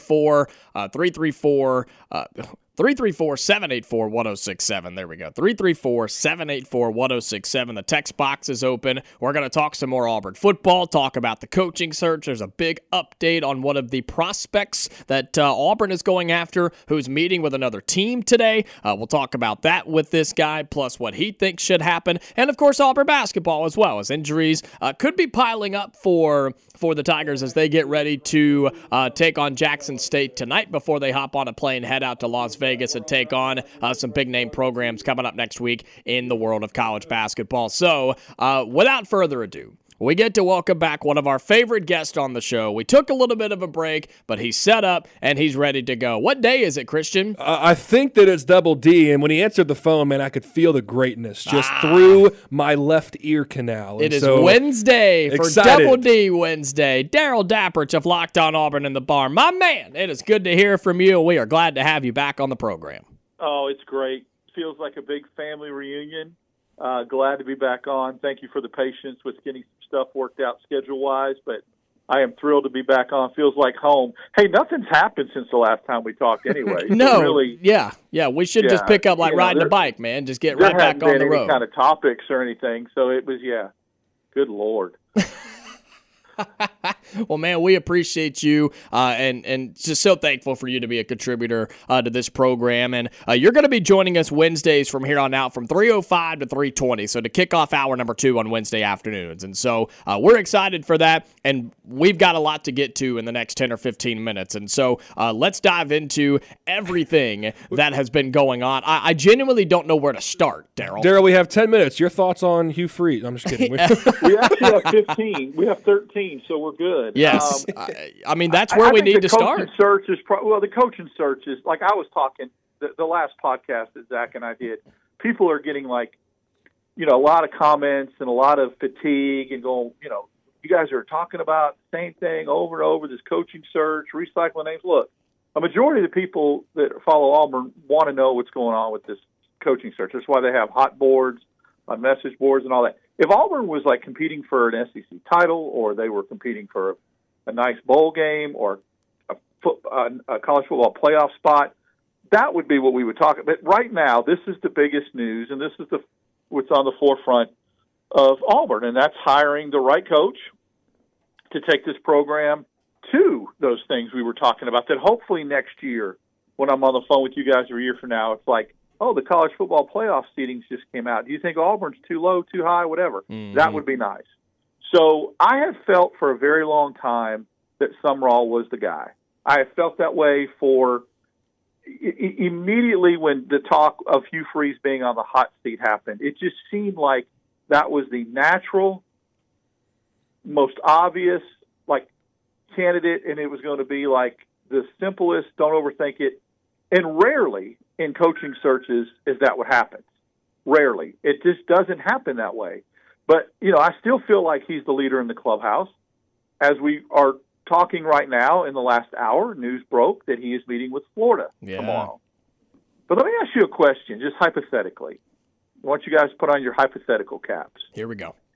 334-784-1067. There we go. 334-784-1067. The text box is open. We're going to talk some more Auburn football, talk about the coaching search. There's a big update on one of the prospects that Auburn is going after, who's meeting with another team today. We'll talk about that with this guy, plus what he thinks should happen. And, of course, Auburn basketball as well, as injuries could be piling up for the Tigers as they get ready to take on Jackson State tonight before they hop on a plane, head out to Las Vegas, and take on some big-name programs coming up next week in the world of college basketball. So, without further ado, we get to welcome back one of our favorite guests on the show. We took a little bit of a break, but he's set up and he's ready to go. What day is it, Christian? I think that it's Double D, and when he answered the phone, man, I could feel the greatness just through my left ear canal. It is Wednesday for Double D Wednesday. Daryl Dapprich of Locked On Auburn in the barn. My man, it is good to hear from you. We are glad to have you back on the program. Oh, it's great. Feels like a big family reunion. Glad to be back on. Thank you for the patience with getting some stuff worked out schedule-wise, but I am thrilled to be back on. Feels like home. Hey, nothing's happened since the last time we talked anyway. No, really, yeah. We should just pick up like riding a bike, man. Just get right back on the road. There hasn't been any kind of topics or anything, so it was, good Lord. Well, man, we appreciate you and just so thankful for you to be a contributor to this program. And you're going to be joining us Wednesdays from here on out from 3:05 to 3:20. So to kick off hour number 2 on Wednesday afternoons. And so we're excited for that. And we've got a lot to get to in the next 10 or 15 minutes. And so let's dive into everything that has been going on. I genuinely don't know where to start, Daryl. Daryl, we have 10 minutes. Your thoughts on Hugh Freeze? I'm just kidding. We actually have 15. We have 13, so we're good. Yes. I mean, that's where we need to start. The coaching search is, like I was talking, the last podcast that Zach and I did, people are getting a lot of comments and a lot of fatigue and going, you guys are talking about the same thing over and over, this coaching search, recycling names. Look, a majority of the people that follow Auburn want to know what's going on with this coaching search. That's why they have hot boards on message boards and all that. If Auburn was competing for an SEC title, or they were competing for a nice bowl game or a college football playoff spot, that would be what we would talk about. But right now, this is the biggest news, and this is what's on the forefront of Auburn, and that's hiring the right coach to take this program to those things we were talking about, that hopefully next year, when I'm on the phone with you guys a year from now, it's like, oh, the college football playoff seedings just came out. Do you think Auburn's too low, too high, whatever? Mm-hmm. That would be nice. So I have felt for a very long time that Sumrall was the guy. I have felt that way for immediately when the talk of Hugh Freeze being on the hot seat happened. It just seemed like that was the natural, most obvious, candidate, and it was going to be the simplest, don't overthink it. And rarely in coaching searches is that what happens. Rarely. It just doesn't happen that way. But, I still feel like he's the leader in the clubhouse. As we are talking right now, in the last hour, news broke that he is meeting with Florida tomorrow. But let me ask you a question, just hypothetically. I want you guys to put on your hypothetical caps. Here we go.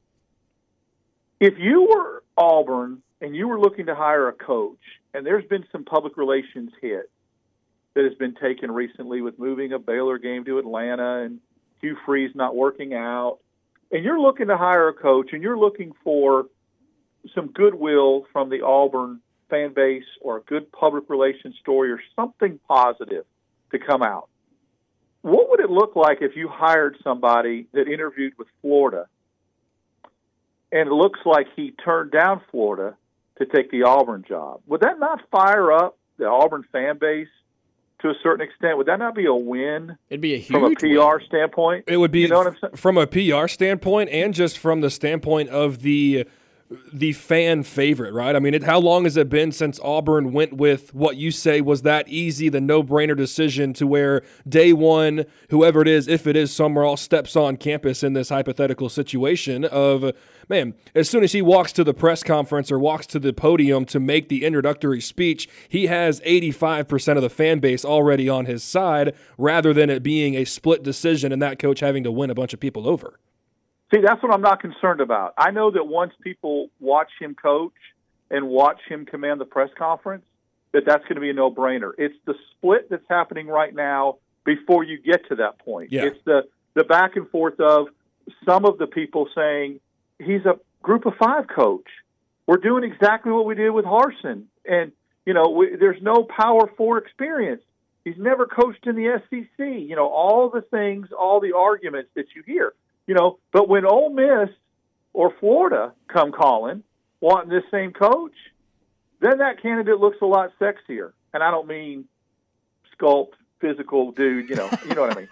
If you were Auburn and you were looking to hire a coach, and there's been some public relations hit that has been taken recently with moving a Baylor game to Atlanta and Hugh Freeze not working out, and you're looking to hire a coach and you're looking for some goodwill from the Auburn fan base or a good public relations story or something positive to come out, what would it look like if you hired somebody that interviewed with Florida and it looks like he turned down Florida to take the Auburn job? Would that not fire up the Auburn fan base to a certain extent? Would that not be a win? It'd be a huge from a PR standpoint. It would be, you know what I'm saying? From a PR standpoint and just from the standpoint of the fan favorite, right? I mean, how long has it been since Auburn went with what you say was that easy, the no-brainer decision to where day one, whoever it is, if it is Sumrall, steps on campus in this hypothetical situation of, man, as soon as he walks to the press conference or walks to the podium to make the introductory speech, he has 85% of the fan base already on his side rather than it being a split decision and that coach having to win a bunch of people over. See, that's what I'm not concerned about. I know that once people watch him coach and watch him command the press conference, that's going to be a no-brainer. It's the split that's happening right now before you get to that point. Yeah. It's the back and forth of some of the people saying, he's a group of 5 coach. We're doing exactly what we did with Harsin. And, there's no Power 4 experience. He's never coached in the SEC. All the things, all the arguments that you hear. But when Ole Miss or Florida come calling, wanting this same coach, then that candidate looks a lot sexier. And I don't mean sculpt, physical dude, you know what I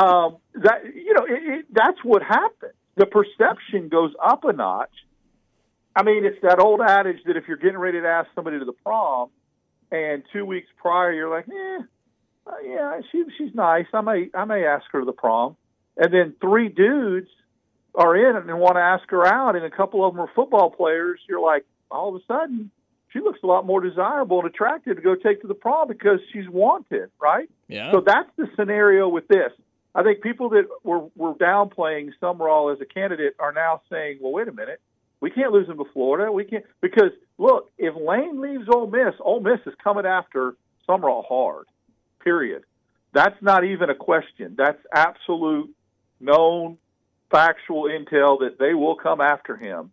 mean. That's what happens. The perception goes up a notch. I mean, it's that old adage that if you're getting ready to ask somebody to the prom, and 2 weeks prior you're like, yeah, she's nice. I may ask her to the prom. And then 3 dudes are in and want to ask her out, and a couple of them are football players. You're like, all of a sudden, she looks a lot more desirable and attractive to go take to the prom because she's wanted, right? Yeah. So that's the scenario with this. I think people that were downplaying Sumrall as a candidate are now saying, well, wait a minute. We can't lose him to Florida. We can't, because, look, if Lane leaves Ole Miss is coming after Sumrall hard, period. That's not even a question. That's absolute known factual intel that they will come after him.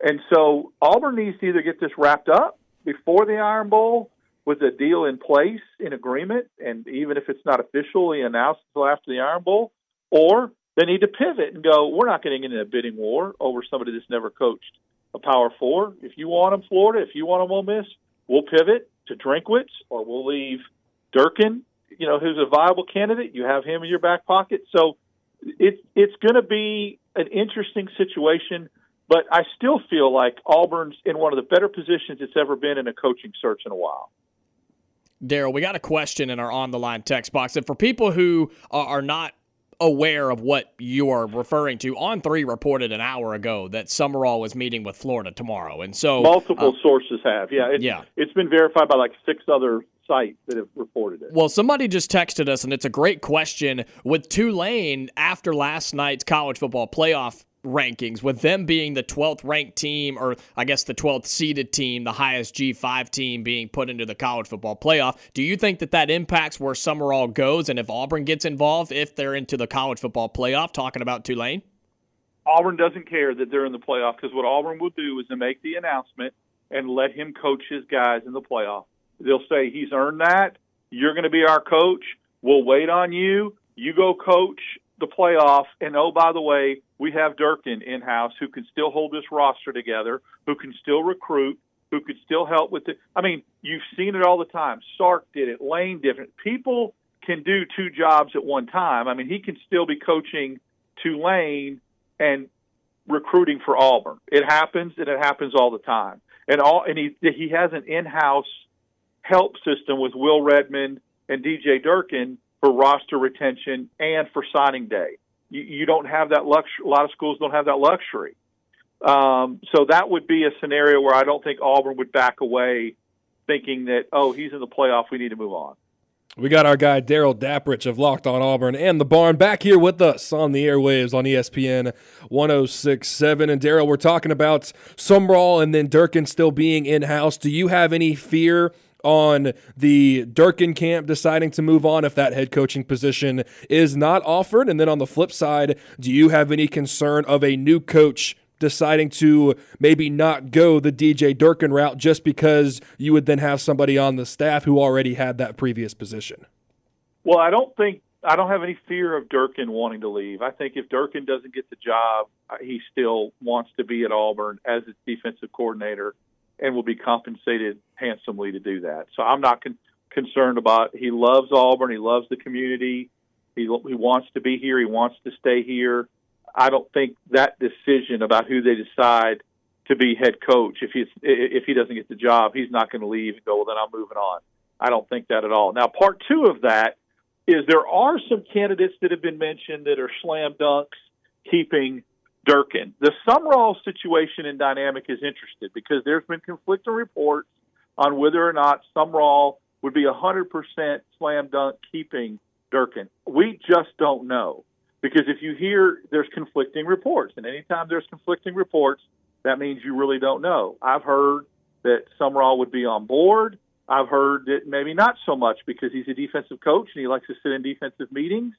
And so Auburn needs to either get this wrapped up before the Iron Bowl with a deal in place, in agreement, and even if it's not officially announced until after the Iron Bowl, or they need to pivot and go, we're not getting into a bidding war over somebody that's never coached a Power 4. If you want them Florida, if you want them Ole Miss, we'll pivot to Drinkwitz, or we'll leave Durkin, who's a viable candidate. You have him in your back pocket. So it's going to be an interesting situation, but I still feel like Auburn's in one of the better positions it's ever been in a coaching search in a while. Daryl, we got a question in our On the Line text box. And for people who are not aware of what you are referring to, On3 reported an hour ago that Summerall was meeting with Florida tomorrow. And so multiple sources have. It's been verified by like 6 other sites that have reported it. Well, somebody just texted us, and it's a great question. With Tulane, after last night's college football playoff rankings, with them being the 12th ranked team, or I guess the 12th seeded team, the highest G5 team being put into the college football playoff, do you think that impacts where Summerall goes, and if Auburn gets involved, if they're into the college football playoff, talking about Tulane? Auburn doesn't care that they're in the playoff, because what Auburn will do is to make the announcement and let him coach his guys in the playoff. They'll say, he's earned that. You're going to be our coach. We'll wait on you. You go coach the playoff. And, oh, by the way, we have Durkin in-house who can still hold this roster together, who can still recruit, who could still help with it. I mean, you've seen it all the time. Sark did it. Lane did it. People can do 2 jobs at one time. I mean, he can still be coaching Tulane and recruiting for Auburn. It happens, and it happens all the time. And he has an in-house help system with Will Redmond and DJ Durkin for roster retention and for signing day. You don't have that luxury. A lot of schools don't have that luxury. So that would be a scenario where I don't think Auburn would back away thinking that, oh, he's in the playoff, we need to move on. We got our guy Daryl Dapprich of Locked On Auburn and The Barn back here with us on the airwaves on ESPN 106.7. And Daryl, we're talking about Summerall and then Durkin still being in-house. Do you have any fear on the Durkin camp deciding to move on if that head coaching position is not offered? And then on the flip side, do you have any concern of a new coach deciding to maybe not go the DJ Durkin route just because you would then have somebody on the staff who already had that previous position? Well, I don't have any fear of Durkin wanting to leave. I think if Durkin doesn't get the job, he still wants to be at Auburn as its defensive coordinator and will be compensated handsomely to do that. So I'm not concerned about. He loves Auburn. He loves the community. He wants to be here. He wants to stay here. I don't think that decision about who they decide to be head coach, if he doesn't get the job, he's not going to leave and go, well, then I'm moving on. I don't think that at all. Now, part 2 of that is there are some candidates that have been mentioned that are slam dunks keeping Durkin. The Summerall situation and dynamic is interesting because there's been conflicting reports on whether or not Summerall would be 100% slam dunk keeping Durkin. We just don't know. Because if you hear there's conflicting reports, and anytime there's conflicting reports, that means you really don't know. I've heard that Summerall would be on board. I've heard that maybe not so much because he's a defensive coach and he likes to sit in defensive meetings.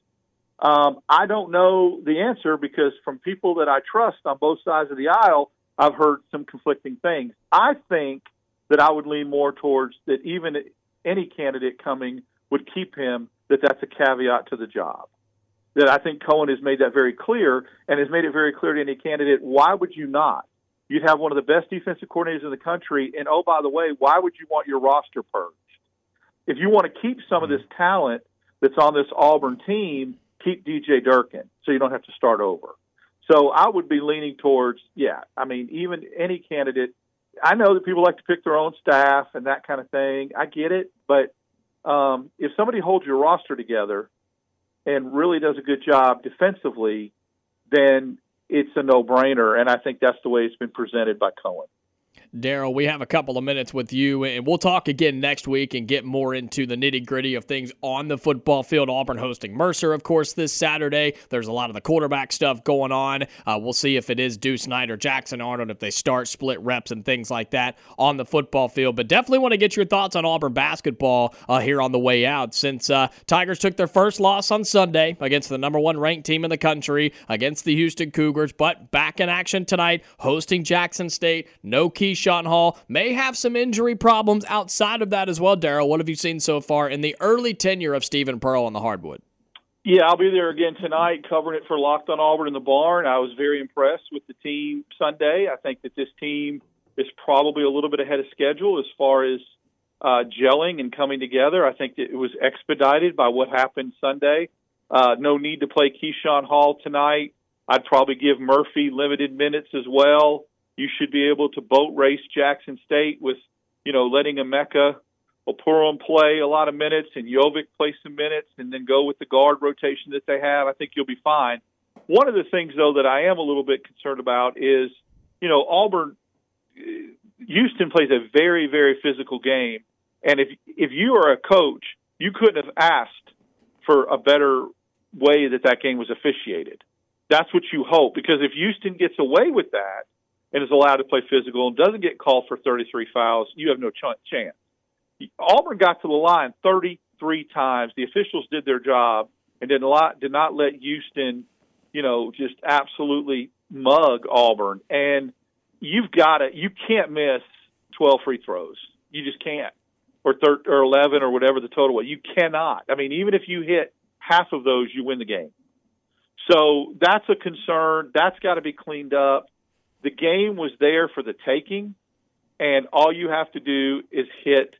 I don't know the answer because from people that I trust on both sides of the aisle, I've heard some conflicting things. I think that I would lean more towards that even any candidate coming would keep him, that's a caveat to the job. That I think Cohen has made that very clear and has made it very clear to any candidate, why would you not? You'd have one of the best defensive coordinators in the country, and oh, by the way, why would you want your roster purged? If you want to keep some of this talent that's on this Auburn team, keep DJ Durkin so you don't have to start over. So I would be leaning towards, even any candidate. I know that people like to pick their own staff and that kind of thing. I get it, but if somebody holds your roster together and really does a good job defensively, then it's a no-brainer, and I think that's the way it's been presented by Cohen. Daryl, we have a couple of minutes with you, and we'll talk again next week and get more into the nitty-gritty of things on the football field. Auburn hosting Mercer, of course, this Saturday. There's a lot of the quarterback stuff going on. We'll see if it is Deuce Knight or Jackson Arnold, if they start split reps and things like that on the football field. But definitely want to get your thoughts on Auburn basketball here on the way out, since Tigers took their first loss on Sunday against the number 1 ranked team in the country, against the Houston Cougars, but back in action tonight, hosting Jackson State. No Keyshawn Hall. May have some injury problems outside of that as well. Daryl, what have you seen so far in the early tenure of Stephen Pearl on the hardwood? Yeah, I'll be there again tonight covering it for Locked on Auburn in the Barn. I was very impressed with the team Sunday. I think that this team is probably a little bit ahead of schedule as far as gelling and coming together. I think that it was expedited by what happened Sunday. No need to play Keyshawn Hall tonight. I'd probably give Murphy limited minutes as well. You should be able to boat race Jackson State with, letting Emeka Opurum play a lot of minutes and Jovic play some minutes and then go with the guard rotation that they have. I think you'll be fine. One of the things, though, that I am a little bit concerned about is, Houston plays a very, very physical game. And if you are a coach, you couldn't have asked for a better way that game was officiated. That's what you hope, because if Houston gets away with that and is allowed to play physical and doesn't get called for 33 fouls, you have no chance. Auburn got to the line 33 times. The officials did their job and did not let Houston, just absolutely mug Auburn. And you can't miss 12 free throws. You just can't, or 11 or whatever the total was. You cannot. I mean, even if you hit half of those, you win the game. So that's a concern. That's got to be cleaned up. The game was there for the taking, and all you have to do is hit,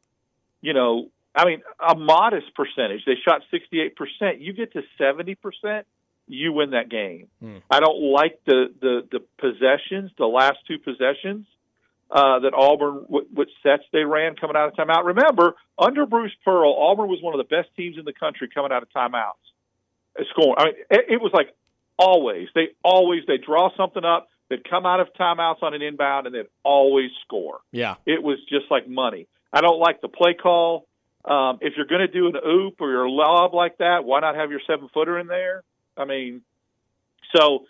a modest percentage. They shot 68%. You get to 70%, you win that game. I don't like the possessions, the last 2 possessions that Auburn, what sets they ran coming out of timeout. Remember, under Bruce Pearl, Auburn was one of the best teams in the country coming out of timeouts. Scoring. I mean, it was like always. They draw something up. They'd come out of timeouts on an inbound, and they'd always score. Yeah. It was just like money. I don't like the play call. If you're going to do an oop or your lob like that, why not have your 7-footer in there? I mean, so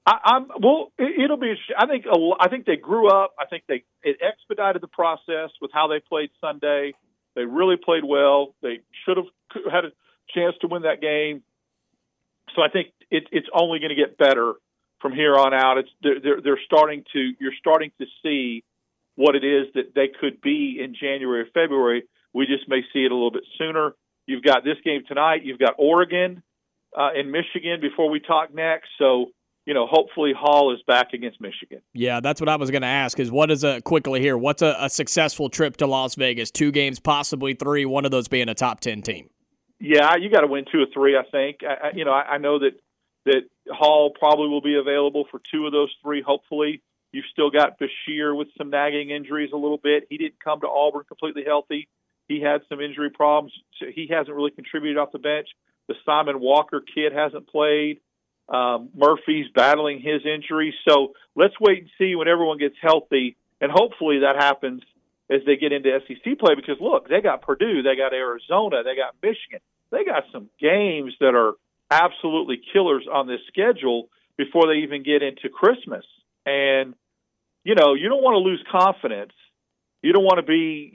it'll be. I think they grew up. I think it expedited the process with how they played Sunday. They really played well. They should have had a chance to win that game. So I think it's only going to get better from here on out. You're starting to see what it is that they could be in January or February. We just may see it a little bit sooner. You've got this game tonight. You've got Oregon and Michigan before we talk next. So, hopefully Hall is back against Michigan. Yeah, that's what I was going to ask is what's a successful trip to Las Vegas? 2 games, possibly 3, one of those being a top 10 team. Yeah, you got to win 2 or 3, I think. I know that Hall probably will be available for 2 of those 3, hopefully. You've still got Bashir with some nagging injuries a little bit. He didn't come to Auburn completely healthy. He had some injury problems. So he hasn't really contributed off the bench. The Simon Walker kid hasn't played. Murphy's battling his injury. So let's wait and see when everyone gets healthy, and hopefully that happens as they get into SEC play, because, look, they got Purdue, they got Arizona, they got Michigan. They got some games that are absolutely killers on this schedule before they even get into Christmas. And, you don't want to lose confidence. You don't want to be,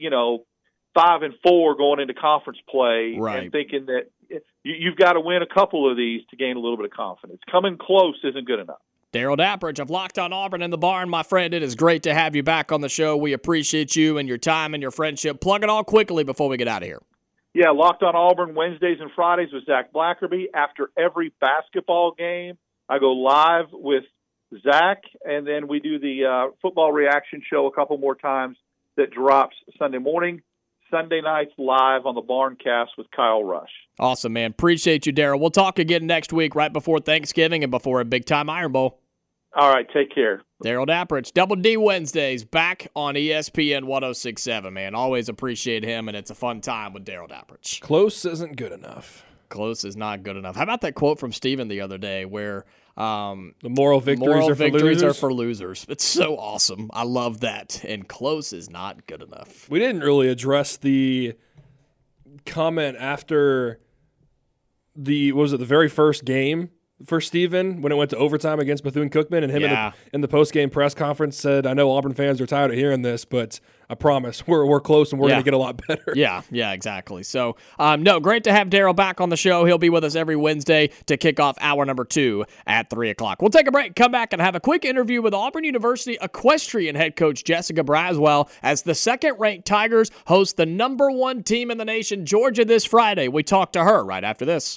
5-4 going into conference play, right, and thinking that you've got to win a couple of these to gain a little bit of confidence. Coming close isn't good enough. Daryl Dapprich of Locked on Auburn in the Barn, my friend. It is great to have you back on the show. We appreciate you and your time and your friendship. Plug it all quickly before we get out of here. Yeah, Locked on Auburn Wednesdays and Fridays with Zach Blackerby. After every basketball game, I go live with Zach, and then we do the football reaction show a couple more times that drops Sunday morning. Sunday nights live on the Barncast with Kyle Rush. Awesome, man. Appreciate you, Daryl. We'll talk again next week right before Thanksgiving and before a big-time Iron Bowl. All right, take care. Daryl Dapprich, Double D Wednesdays, back on ESPN 106.7, man. Always appreciate him, and it's a fun time with Daryl Dapprich. Close isn't good enough. Close is not good enough. How about that quote from Steven the other day where The moral victories are for losers. It's so awesome. I love that. And close is not good enough. We didn't really address the comment after the very first game for Steven when it went to overtime against Bethune-Cookman, and him in the post-game press conference said, I know Auburn fans are tired of hearing this, but I promise we're close and we're going to get a lot better. Yeah, exactly. So, no, great to have Daryl back on the show. He'll be with us every Wednesday to kick off hour number 2 at 3 o'clock. We'll take a break, come back, and have a quick interview with Auburn University equestrian head coach Jessica Braswell as the second-ranked Tigers host the number 1 team in the nation, Georgia, this Friday. We talk to her right after this.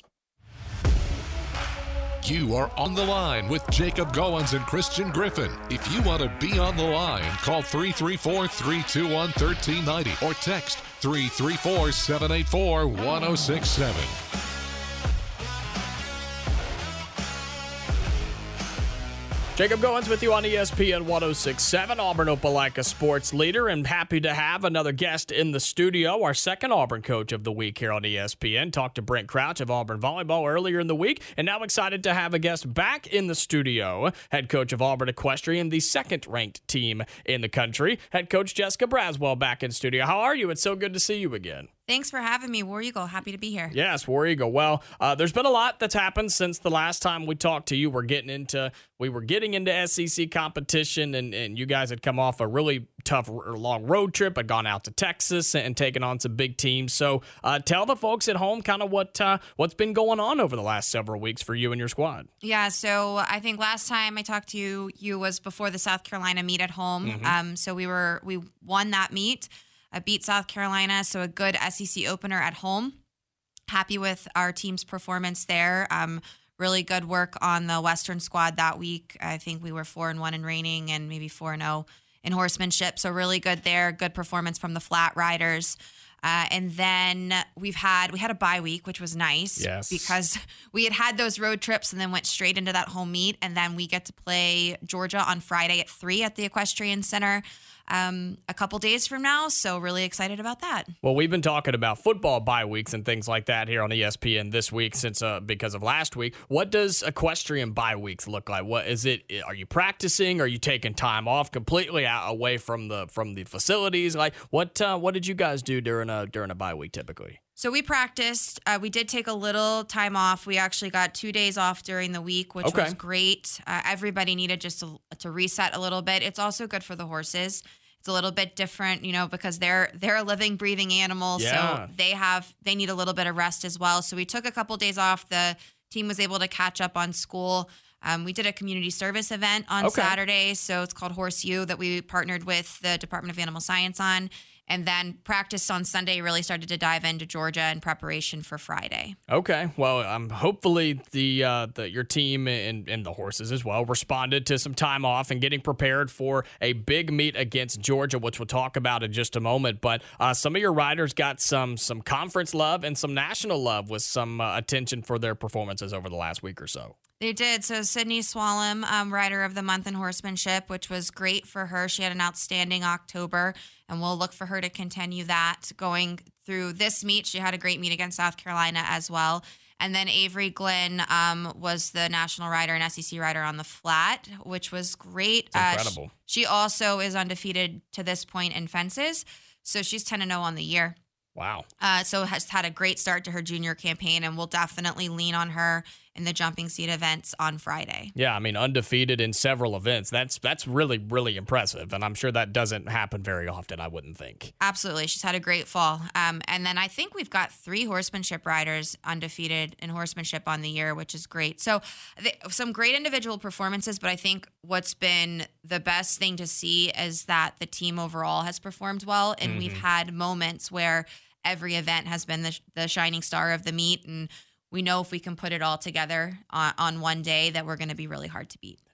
You are on the line with Jacob Goins and Christian Griffin. If you want to be on the line, call 334-321-1390 or text 334-784-1067. Jacob Goins with you on ESPN 106.7, Auburn Opelika sports leader, and happy to have another guest in the studio, our second Auburn coach of the week here on ESPN. Talked to Brent Crouch of Auburn Volleyball earlier in the week, and now excited to have a guest back in the studio, head coach of Auburn Equestrian, the second-ranked team in the country, head coach Jessica Braswell back in studio. How are you? It's so good to see you again. Thanks for having me, War Eagle. Happy to be here. Yes, War Eagle. Well, there's been a lot that's happened since the last time we talked to you. We were getting into SEC competition, and you guys had come off a really tough, long road trip, had gone out to Texas and taken on some big teams. So tell the folks at home kind of what's been going on over the last several weeks for you and your squad. Yeah, so I think last time I talked to you was before the South Carolina meet at home. Mm-hmm. So we won that meet. Beat South Carolina, so a good SEC opener at home. Happy with our team's performance there. Really good work on the Western squad that week. I think we were 4-1 in reining and maybe 4-0 in horsemanship. So really good there. Good performance from the flat riders. And then we had a bye week, which was nice. Yes. Because we had those road trips and then went straight into that home meet. And then we get to play Georgia on Friday at 3 at the Equestrian Center. A couple days from now, so really excited about that. Well, we've been talking about football bye weeks and things like that here on ESPN this week because of last week. What does equestrian bye weeks look like? What is it? Are you practicing? Are you taking time off completely away from the facilities? Like what did you guys do during a bye week typically? So we practiced. We did take a little time off. We actually got 2 days off during the week, which was great. Everybody needed just to reset a little bit. It's also good for the horses. It's a little bit different, because they're a living, breathing animal. Yeah. So they need a little bit of rest as well. So we took a couple days off. The team was able to catch up on school. We did a community service event on Saturday. So it's called Horse U that we partnered with the Department of Animal Science on. And then practice on Sunday, really started to dive into Georgia in preparation for Friday. Okay. Well, hopefully your team and the horses as well responded to some time off and getting prepared for a big meet against Georgia, which we'll talk about in just a moment. But some of your riders got some conference love and some national love with some attention for their performances over the last week or so. They did. So Sydney Swallam, Rider of the Month in Horsemanship, which was great for her. She had an outstanding October, and we'll look for her to continue that going through this meet. She had a great meet against South Carolina as well. And then Avery Glenn was the national rider and SEC rider on the flat, which was great. Incredible. She also is undefeated to this point in fences, so she's 10-0 on the year. Wow. So has had a great start to her junior campaign, and we'll definitely lean on her in the jumping seat events on Friday. Yeah, I mean, undefeated in several events. That's really, really impressive, and I'm sure that doesn't happen very often, I wouldn't think. Absolutely. She's had a great fall. And then I think we've got 3 horsemanship riders undefeated in horsemanship on the year, which is great. So some great individual performances, but I think what's been the best thing to see is that the team overall has performed well, and we've had moments where every event has been the shining star of the meet, and we know if we can put it all together on one day that we're going to be really hard to beat.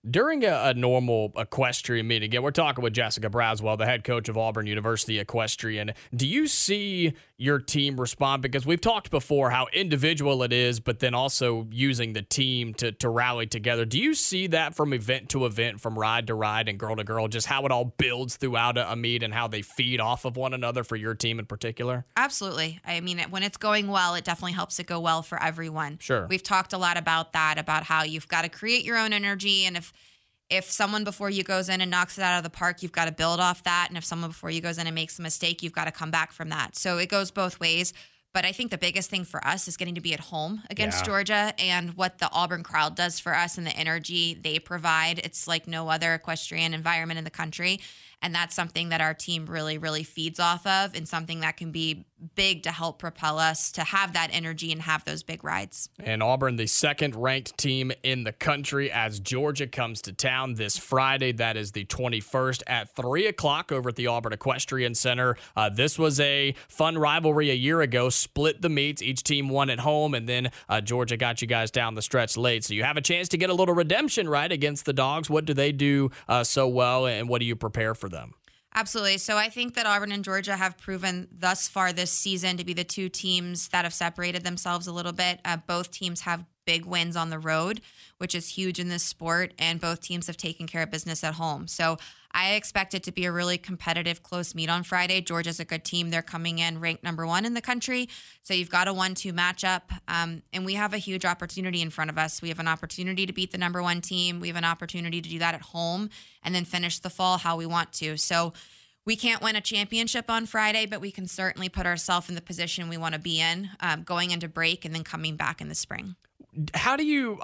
During a normal equestrian meeting, again, we're talking with Jessica Braswell, the head coach of Auburn University Equestrian. Do you see your team respond? Because we've talked before how individual it is, but then also using the team to rally together. Do you see that from event to event, from ride to ride and girl to girl, just how it all builds throughout a meet and how they feed off of one another for your team in particular? Absolutely. I mean, when it's going well, it definitely helps it go well for everyone. Sure. We've talked a lot about that, about how you've got to create your own energy, and if someone before you goes in and knocks it out of the park, you've got to build off that. And if someone before you goes in and makes a mistake, you've got to come back from that. So it goes both ways. But I think the biggest thing for us is getting to be at home against Georgia, and what the Auburn crowd does for us and the energy they provide. It's like no other equestrian environment in the country. And that's something that our team really, really feeds off of, and something that can be big to help propel us to have that energy and have those big rides. And Auburn, the second-ranked team in the country, as Georgia comes to town this Friday. That is the 21st at 3 o'clock over at the Auburn Equestrian Center. This was a fun rivalry a year ago, split the meets. Each team won at home, and then Georgia got you guys down the stretch late. So you have a chance to get a little redemption, right, against the Dogs. What do they do so well, and what do you prepare for them? Absolutely. So I think that Auburn and Georgia have proven thus far this season to be the two teams that have separated themselves a little bit. Both teams have big wins on the road, which is huge in this sport, and both teams have taken care of business at home. So I expect it to be a really competitive, close meet on Friday. Georgia's a good team. They're coming in ranked number 1 in the country. So you've got a 1-2 matchup, and we have a huge opportunity in front of us. We have an opportunity to beat the number 1 team. We have an opportunity to do that at home and then finish the fall how we want to. So we can't win a championship on Friday, but we can certainly put ourselves in the position we want to be in going into break and then coming back in the spring. How do you,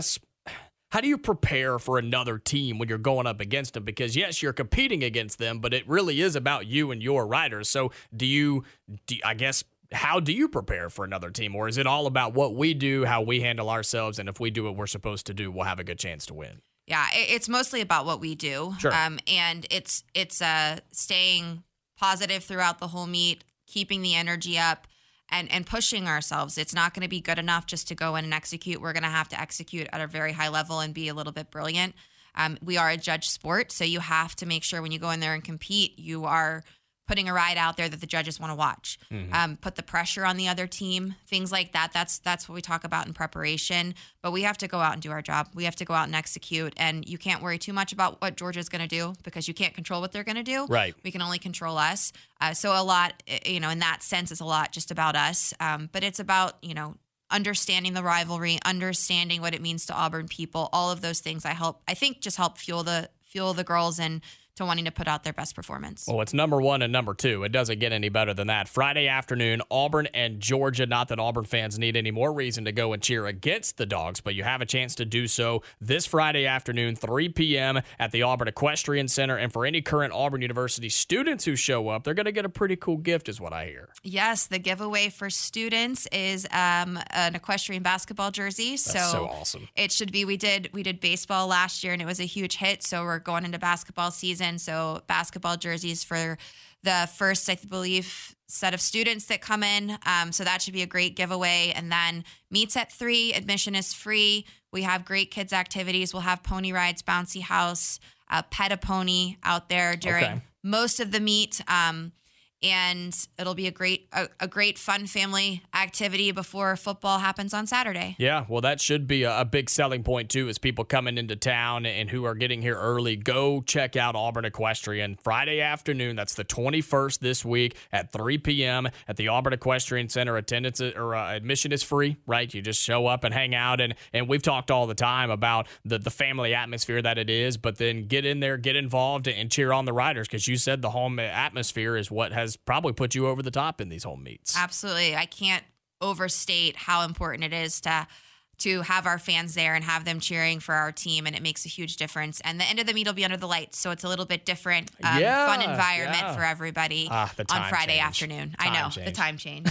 how do you prepare for another team when you're going up against them? Because, yes, you're competing against them, but it really is about you and your riders. So how do you prepare for another team? Or is it all about what we do, how we handle ourselves, and if we do what we're supposed to do, we'll have a good chance to win? Yeah, it's mostly about what we do. Sure. And it's staying positive throughout the whole meet, keeping the energy up, and pushing ourselves. It's not going to be good enough just to go in and execute. We're going to have to execute at a very high level and be a little bit brilliant. We are a judge sport, so you have to make sure when you go in there and compete, you are putting a ride out there that the judges want to watch. Put the pressure on the other team, things like that. That's what we talk about in preparation. But we have to go out and do our job. We have to go out and execute. And you can't worry too much about what Georgia's going to do, because you can't control what they're going to do. Right. We can only control us. So a lot, in that sense, is a lot just about us. But it's about, understanding the rivalry, understanding what it means to Auburn people. All of those things I think just help fuel the girls and to wanting to put out their best performance. Well, it's number 1 and number 2. It doesn't get any better than that. Friday afternoon, Auburn and Georgia. Not that Auburn fans need any more reason to go and cheer against the Dogs, but you have a chance to do so this Friday afternoon, 3 p.m. at the Auburn Equestrian Center. And for any current Auburn University students who show up, they're going to get a pretty cool gift is what I hear. Yes, the giveaway for students is an equestrian basketball jersey. That's so awesome. It should be. We did baseball last year, and it was a huge hit, so we're going into basketball season. So basketball jerseys for the first, I believe, set of students that come in. So that should be a great giveaway. And then meets at 3. Admission is free. We have great kids activities. We'll have pony rides, bouncy house, pet a pony out there during most of the meet. And it'll be a great fun family activity before football happens on Saturday. Yeah, well, that should be a big selling point, too, as people coming into town and who are getting here early. Go check out Auburn Equestrian Friday afternoon. That's the 21st this week at 3 p.m. at the Auburn Equestrian Center. Attendance or admission is free, right? You just show up and hang out. And we've talked all the time about the family atmosphere that it is, but then get in there, get involved, and cheer on the riders, because you said the home atmosphere is what has probably put you over the top in these home meets. Absolutely. I can't overstate how important it is to have our fans there and have them cheering for our team, and it makes a huge difference. And the end of the meet will be under the lights, so it's a little bit different, fun environment for everybody on Friday afternoon. The time change.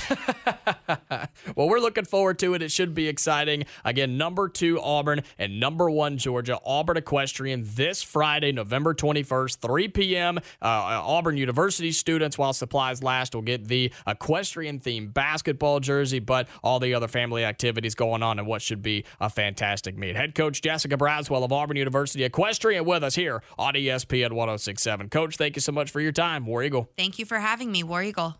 Well, we're looking forward to it. It should be exciting. Again, number 2 Auburn and number 1 Georgia, Auburn Equestrian this Friday, November 21st, 3 p.m. Auburn University students, while supplies last, will get the equestrian-themed basketball jersey, but all the other family activities going on in what should should be a fantastic meet. Head coach Jessica Braswell of Auburn University Equestrian with us here on ESPN 106.7. Coach, thank you so much for your time. War Eagle. Thank you for having me, War Eagle.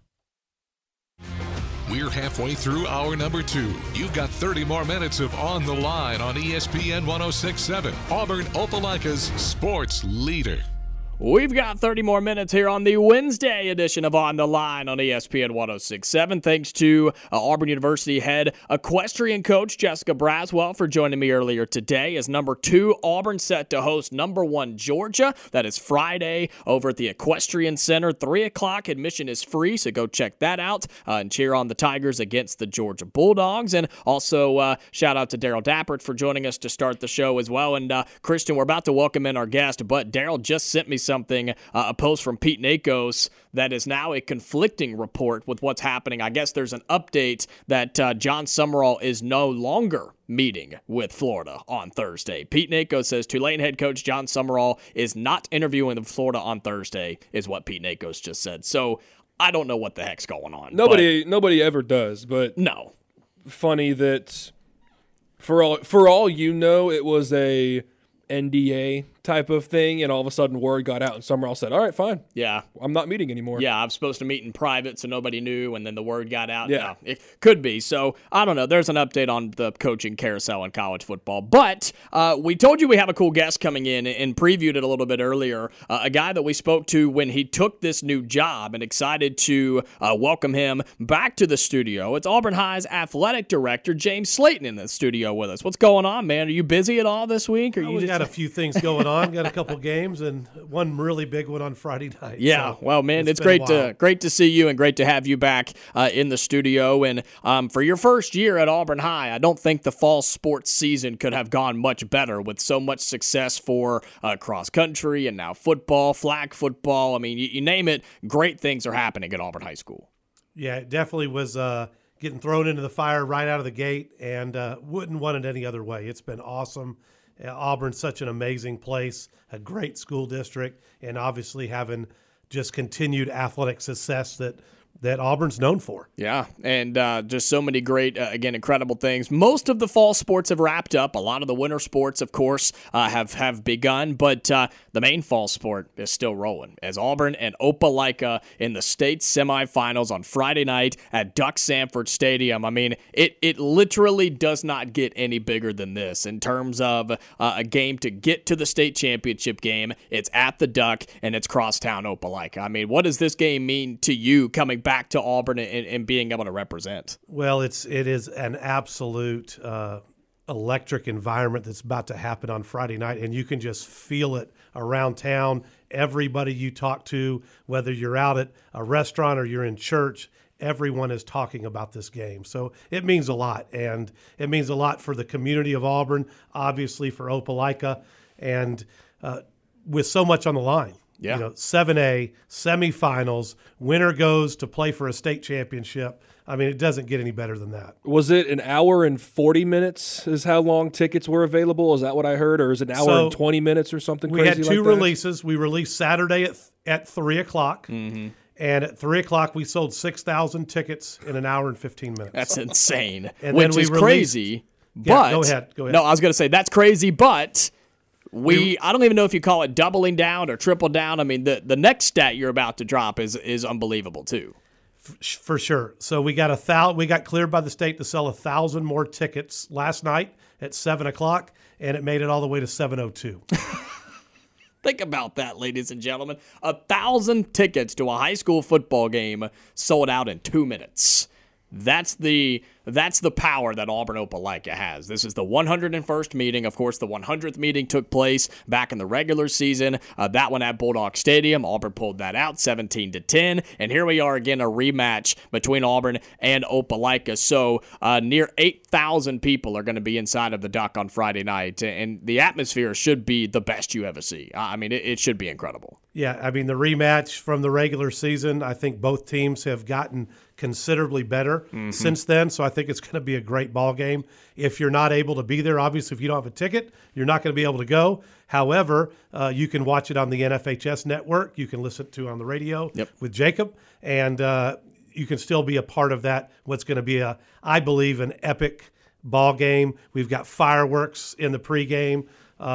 We're halfway through hour number 2. You've got 30 more minutes of On the Line on ESPN 106.7, Auburn Opelika's sports leader. We've got 30 more minutes here on the Wednesday edition of On the Line on ESPN 106.7. Thanks to Auburn University head equestrian coach Jessica Braswell for joining me earlier today. As number 2, Auburn set to host number 1 Georgia. That is Friday over at the Equestrian Center. 3 o'clock. Admission is free, so go check that out and cheer on the Tigers against the Georgia Bulldogs. And also shout out to Daryl Dappert for joining us to start the show as well. And Christian, we're about to welcome in our guest, but Daryl just sent me something, a post from Pete Nakos that is now a conflicting report with what's happening. I guess there's an update that John Summerall is no longer meeting with Florida on Thursday. Pete Nakos says Tulane head coach John Summerall is not interviewing with Florida on Thursday, is what Pete Nakos just said. So I don't know what the heck's going on. Nobody ever does, but no. Funny that for all you know, it was a NDA type of thing, and all of a sudden word got out and Summerall said, all right, fine. Yeah. I'm not meeting anymore. Yeah, I'm supposed to meet in private so nobody knew, and then the word got out. Yeah. No, it could be. So, I don't know. There's an update on the coaching carousel in college football. But we told you we have a cool guest coming in and previewed it a little bit earlier. A guy that we spoke to when he took this new job, and excited to welcome him back to the studio. It's Auburn High's athletic director, James Slayton, in the studio with us. What's going on, man? Are you busy at all this week? We got a few things going on. Got a couple games and one really big one on Friday night. Yeah, so well, man, it's great to see you and great to have you back in the studio. And for your first year at Auburn High, I don't think the fall sports season could have gone much better with so much success for cross country and now football, flag football. I mean, you name it, great things are happening at Auburn High School. Yeah, it definitely was getting thrown into the fire right out of the gate, and wouldn't want it any other way. It's been awesome. Auburn's such an amazing place, a great school district, and obviously having just continued athletic success that Auburn's known for. Yeah, and just so many great, again, incredible things. Most of the fall sports have wrapped up. A lot of the winter sports, of course, have begun, but the main fall sport is still rolling as Auburn and Opelika in the state semifinals on Friday night at Duck Sanford Stadium. I mean, it literally does not get any bigger than this in terms of a game to get to the state championship game. It's at the Duck, and it's crosstown Opelika. I mean, what does this game mean to you coming back to Auburn and being able to represent? Well, it is an absolute electric environment that's about to happen on Friday night, and you can just feel it around town. Everybody you talk to, whether you're out at a restaurant or you're in church, everyone is talking about this game. So it means a lot, and it means a lot for the community of Auburn, obviously for Opelika, and with so much on the line. Yeah. 7A, semifinals, winner goes to play for a state championship. I mean, it doesn't get any better than that. Was it an hour and 40 minutes is how long tickets were available? Is that what I heard? Or is it an hour and 20 minutes or something crazy like that? We had two releases. We released Saturday at 3 o'clock. Mm-hmm. And at 3 o'clock, we sold 6,000 tickets in an hour and 15 minutes. That's insane, and which is crazy. Yeah, but go ahead. No, I was going to say that's crazy, but I don't even know if you call it doubling down or triple down. I mean, the next stat you're about to drop is unbelievable too. For sure. So we got cleared by the state to sell 1,000 more tickets last night at 7 o'clock, and it made it all the way to 7:02. Think about that, ladies and gentlemen. 1,000 tickets to a high school football game sold out in 2 minutes. That's the power that Auburn Opelika has. This is the 101st meeting. Of course, the 100th meeting took place back in the regular season. That one at Bulldog Stadium. Auburn pulled that out 17-10. And here we are again, a rematch between Auburn and Opelika. So near 8,000 people are going to be inside of the Duck on Friday night. And the atmosphere should be the best you ever see. I mean, it should be incredible. Yeah, I mean, the rematch from the regular season, I think both teams have gotten considerably better since then. So I think it's going to be a great ball game. If you're not able to be there, obviously, if you don't have a ticket, you're not going to be able to go. However, you can watch it on the NFHS network. You can listen to it on the radio with Jacob, and you can still be a part of that. What's going to be I believe, an epic ball game. We've got fireworks in the pregame.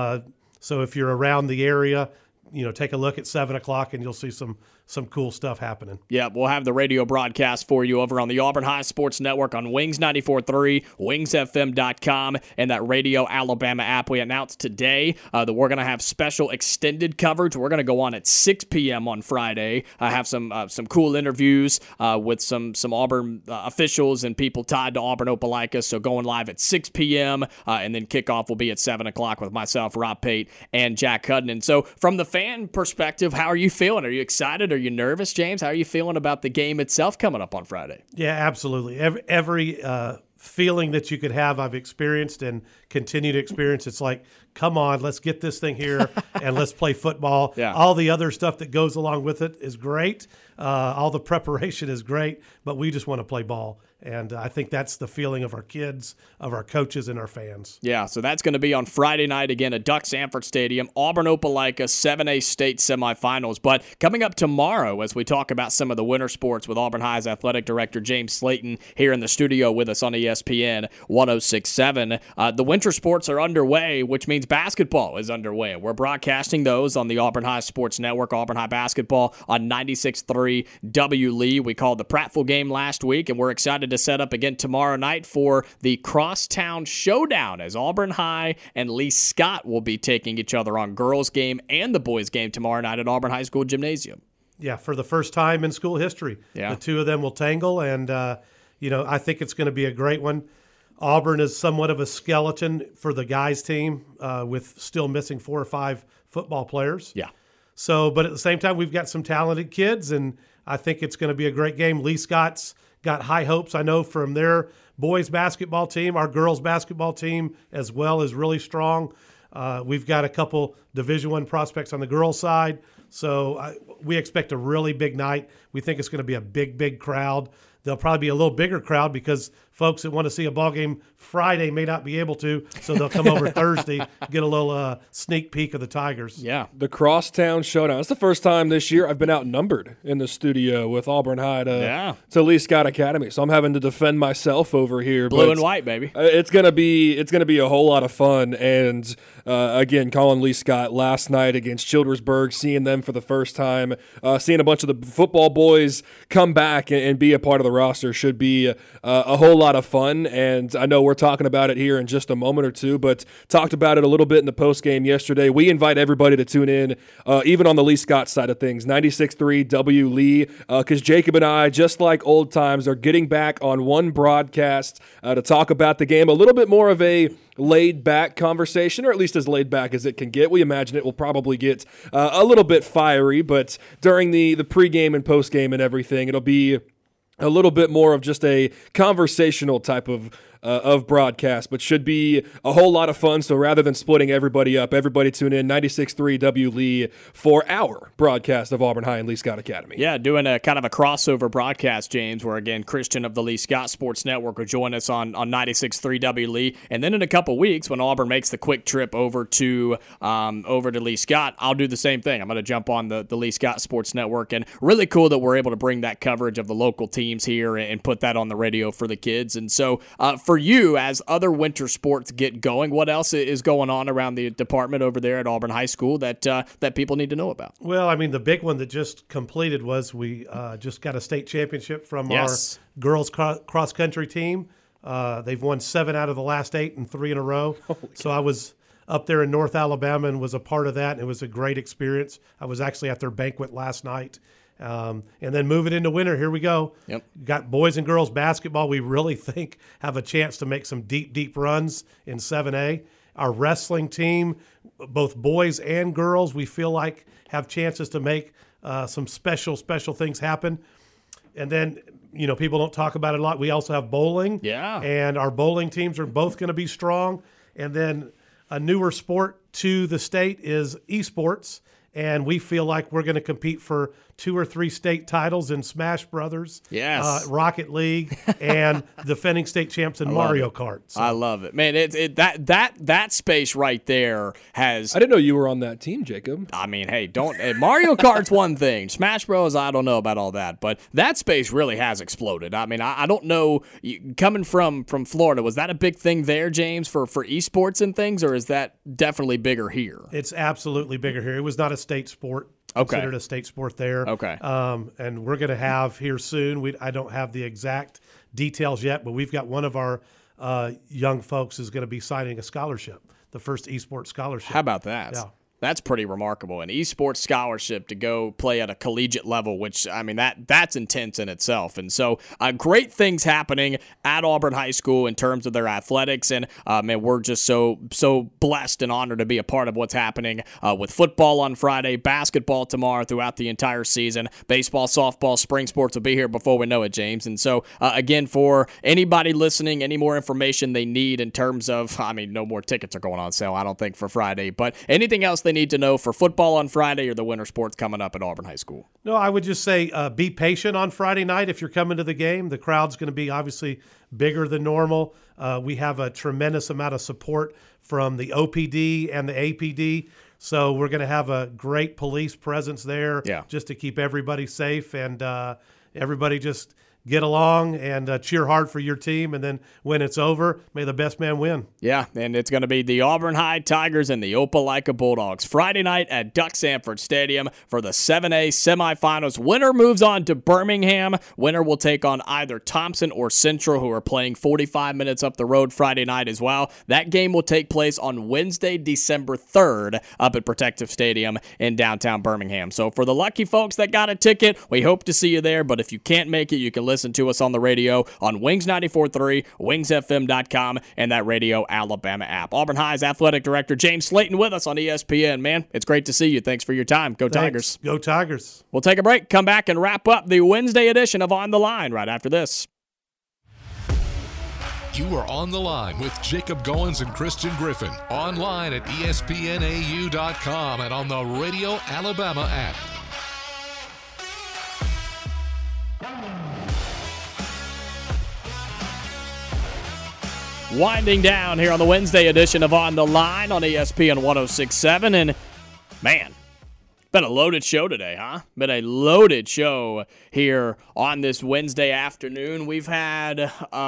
So if you're around the area, take a look at 7 o'clock and you'll see some cool stuff happening. Yeah, we'll have the radio broadcast for you over on the Auburn High Sports Network on Wings 94.3, wingsfm.com, and that Radio Alabama app. We announced today that we're going to have special extended coverage. We're going to go on at 6 p.m. on Friday. I have some cool interviews with some Auburn officials and people tied to Auburn Opelika. So going live at 6 p.m. And then kickoff will be at 7 o'clock with myself, Rob Pate, and Jack Hudden. And so from the fan perspective, how are you feeling? Are you excited? Are you nervous, James? How are you feeling about the game itself coming up on Friday? Yeah, absolutely. Every feeling that you could have, I've experienced and continue to experience. It's like, come on, let's get this thing here and let's play football. Yeah. All the other stuff that goes along with it is great. All the preparation is great, but we just want to play ball. And I think that's the feeling of our kids, of our coaches, and our fans. Yeah, so that's going to be on Friday night again at Duck Sanford Stadium, Auburn Opelika 7A state semifinals. But coming up tomorrow, as we talk about some of the winter sports with Auburn High's athletic director James Slayton here in the studio with us on ESPN 106.7, the winter sports are underway, which means basketball is underway. We're broadcasting those on the Auburn High Sports Network, Auburn High Basketball on 96.3 W. Lee. We called the Prattville game last week, and we're excited to set up again tomorrow night for the Crosstown Showdown as Auburn High and Lee Scott will be taking each other on girls game and the boys game tomorrow night at Auburn High School Gymnasium. Yeah, for the first time in school history. Yeah. The two of them will tangle, and I think it's going to be a great one. Auburn is somewhat of a skeleton for the guys team with still missing 4 or 5 football players. Yeah. So, but at the same time, we've got some talented kids, and I think it's going to be a great game. Lee Scott's got high hopes, I know, from their boys basketball team. Our girls basketball team as well is really strong. We've got a couple Division I prospects on the girls' side. So we expect a really big night. We think it's going to be a big, big crowd. There'll probably be a little bigger crowd because folks that want to see a ball game Friday may not be able to, so they'll come over Thursday, get a little sneak peek of the Tigers. Yeah. The Crosstown Showdown. It's the first time this year I've been outnumbered in the studio with Auburn High to Lee Scott Academy, so I'm having to defend myself over here. Blue and white, baby. It's gonna be a whole lot of fun. And again, calling Lee Scott last night against Childersburg, seeing them for the first time, seeing a bunch of the football boys come back and be a part of the roster should be a whole lot of fun. And I know we're talking about it here in just a moment or two, but talked about it a little bit in the post game yesterday. We invite everybody to tune in, even on the Lee Scott side of things, 96.3 W Lee, because Jacob and I, just like old times, are getting back on one broadcast to talk about the game. A little bit more of a laid-back conversation, or at least as laid-back as it can get. We imagine it will probably get a little bit fiery, but during the pregame and postgame and everything, it'll be a little bit more of just a conversational type of broadcast, but should be a whole lot of fun. So rather than splitting everybody up, everybody tune in 96.3 W Lee for our broadcast of Auburn High and Lee Scott Academy. Yeah, doing a kind of a crossover broadcast, James, where again Christian of the Lee Scott Sports Network will join us on 96.3 W Lee, and then in a couple weeks when Auburn makes the quick trip over to Lee Scott, I'll do the same thing. I'm going to jump on the Lee Scott Sports Network, and really cool that we're able to bring that coverage of the local teams here and put that on the radio for the kids. And so for you, as other winter sports get going, what else is going on around the department over there at Auburn High School that people need to know about? Well, I mean, the big one that just completed was we just got a state championship from our girls cross-country team. They've won 7 out of the last 8 and 3 in a row. So I was up there in North Alabama and was a part of that, and it was a great experience. I was actually at their banquet last night. And then moving into winter, here we go. Yep. Got boys and girls basketball. We really think have a chance to make some deep, deep runs in 7A. Our wrestling team, both boys and girls, we feel like have chances to make some special things happen. And then, people don't talk about it a lot. We also have bowling. Yeah. And our bowling teams are both going to be strong. And then a newer sport to the state is esports. And we feel like we're going to compete for 2 or 3 state titles in Smash Brothers, Yes. Rocket League, and defending state champs in Mario Kart. So. I love it, man. That space right there has. I didn't know you were on that team, Jacob. I mean, hey, Mario Kart's one thing. Smash Bros, I don't know about all that, but that space really has exploded. I mean, I don't know. Coming from Florida, was that a big thing there, James, for esports and things, or is that definitely bigger here? It's absolutely bigger here. It was not a state sport. Okay. Considered a state sport there. Okay. And we're going to have here soon. I don't have the exact details yet, but we've got one of our young folks is going to be signing a scholarship, the first esports scholarship. How about that? Yeah. That's pretty remarkable. An esports scholarship to go play at a collegiate level, which, I mean, that's intense in itself. And so great things happening at Auburn High School in terms of their athletics. And, man, we're just so blessed and honored to be a part of what's happening with football on Friday, basketball tomorrow throughout the entire season. Baseball, softball, spring sports will be here before we know it, James. And so, again, for anybody listening, any more information they need in terms of, I mean, no more tickets are going on sale, I don't think, for Friday. But anything else they need to know for football on Friday or the winter sports coming up at Auburn High School? No, I would just say be patient on Friday night if you're coming to the game. The crowd's going to be obviously bigger than normal. We have a tremendous amount of support from the OPD and the APD. So we're going to have a great police presence there just to keep everybody safe, and everybody just get along and cheer hard for your team. And then when it's over, may the best man win. Yeah, and it's going to be the Auburn High Tigers and the Opelika Bulldogs Friday night at Duck Sanford Stadium for the 7A semifinals. Winner moves on to Birmingham. Winner will take on either Thompson or Central, who are playing 45 minutes up the road Friday night as well. That game will take place on Wednesday, December 3rd up at Protective Stadium in downtown Birmingham. So for the lucky folks that got a ticket, we hope to see you there. But if you can't make it, you can listen to us on the radio on Wings 94.3, wingsfm.com, and that Radio Alabama app. Auburn High's athletic director James Slayton with us on ESPN. Man, it's great to see you. Thanks for your time. Go Tigers. Go Tigers. We'll take a break, come back, and wrap up the Wednesday edition of On the Line right after this. You are on the line with Jacob Goins and Christian Griffin. Online at ESPNAU.com and on the Radio Alabama app. Winding down here on the Wednesday edition of On the Line on ESPN 106.7. And, man, been a loaded show today, huh? Been a loaded show here on this Wednesday afternoon. We've had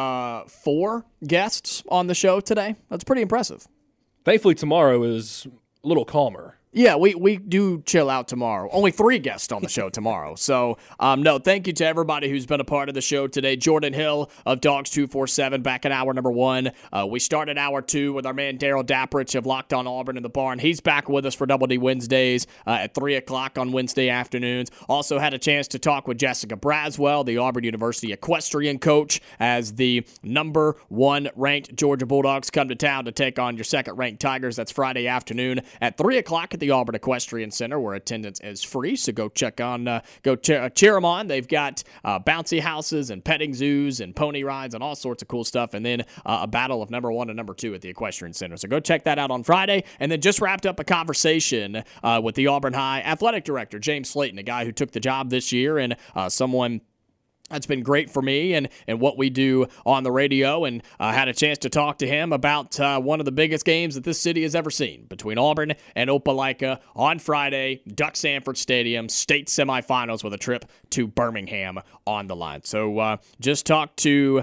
4 guests on the show today. That's pretty impressive. Thankfully, tomorrow is a little calmer. Yeah, we do chill out tomorrow. Only 3 guests on the show tomorrow. So, no, thank you to everybody who's been a part of the show today. Jordan Hill of Dogs 247 back in hour number 1. We started hour 2 with our man Daryl Dapprich of Locked On Auburn in the Barn. He's back with us for Double D Wednesdays at 3 o'clock on Wednesday afternoons. Also had a chance to talk with Jessica Braswell, the Auburn University equestrian coach, as the number 1 ranked Georgia Bulldogs come to town to take on your second ranked Tigers. That's Friday afternoon at 3 o'clock at the Auburn Equestrian Center, where attendance is free. So go check on, cheer them on. They've got bouncy houses and petting zoos and pony rides and all sorts of cool stuff. And then a battle of number 1 and number 2 at the Equestrian Center. So go check that out on Friday. And then just wrapped up a conversation with the Auburn High athletic director, James Slayton, a guy who took the job this year and someone that's been great for me and what we do on the radio, and had a chance to talk to him about one of the biggest games that this city has ever seen between Auburn and Opelika on Friday, Duck Sanford Stadium, state semifinals with a trip to Birmingham on the line. So just talk to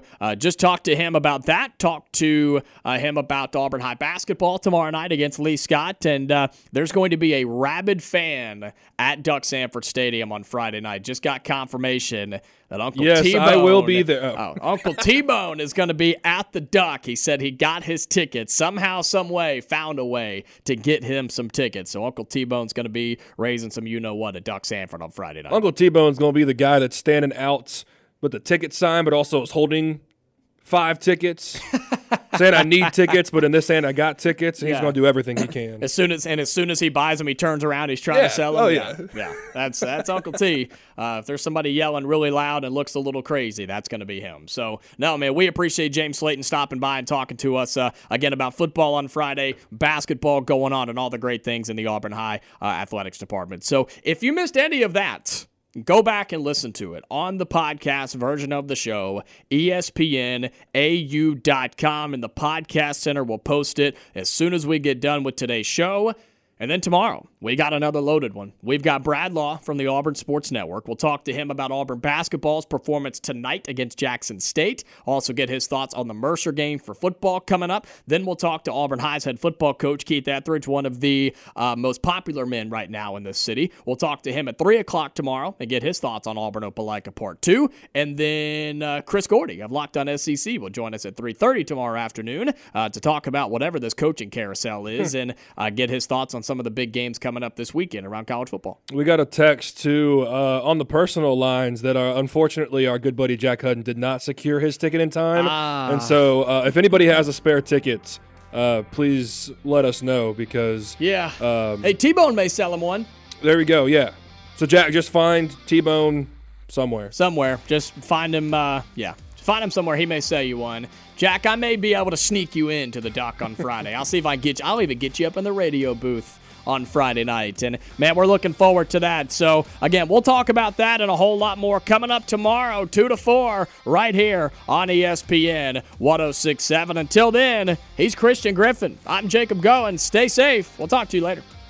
him about that. Talk to him about Auburn High basketball tomorrow night against Lee Scott, and there's going to be a rabid fan at Duck Sanford Stadium on Friday night. Just got confirmation that Uncle T-Bone, I will be there. Uncle T-Bone is going to be at the Duck. He said he got his tickets. Somehow, some way, found a way to get him some tickets. So Uncle T-Bone's going to be raising some you-know-what at Duck Sanford on Friday night. Uncle T-Bone's going to be the guy that's standing out with the ticket sign, but also is holding 5 tickets, saying I need tickets, but in this hand I got tickets, and he's going to do everything he can. As soon as he buys them, he turns around, he's trying to sell them. Oh, yeah. That's Uncle T. If there's somebody yelling really loud and looks a little crazy, that's going to be him. So, no, man, we appreciate James Slayton stopping by and talking to us again about football on Friday, basketball going on, and all the great things in the Auburn High athletics department. So, if you missed any of that, Go back and listen to it on the podcast version of the show, ESPNAU.com, and the podcast center will post it as soon as we get done with today's show. And then tomorrow, we got another loaded one. We've got Brad Law from the Auburn Sports Network. We'll talk to him about Auburn basketball's performance tonight against Jackson State. Also get his thoughts on the Mercer game for football coming up. Then we'll talk to Auburn High's head football coach, Keith Etheridge, one of the most popular men right now in this city. We'll talk to him at 3 o'clock tomorrow and get his thoughts on Auburn-Opelika Part 2. And then Chris Gordy of Locked On SEC will join us at 3:30 tomorrow afternoon to talk about whatever this coaching carousel is and get his thoughts on some of the big games coming up this weekend around college football. We got a text, too, on the personal lines that unfortunately our good buddy Jack Hudden did not secure his ticket in time. And so if anybody has a spare ticket, please let us know because... Yeah. Hey, T-Bone may sell him one. There we go, yeah. So, Jack, just find T-Bone somewhere. Just find him, find him somewhere. He may sell you one. Jack, I may be able to sneak you into the dock on Friday. I'll see if I can get you. I'll even get you up in the radio booth on Friday night. And, man, we're looking forward to that. So, again, we'll talk about that and a whole lot more coming up tomorrow, 2 to 4, right here on ESPN 106.7. Until then, he's Christian Griffin. I'm Jacob Goins. Stay safe. We'll talk to you later.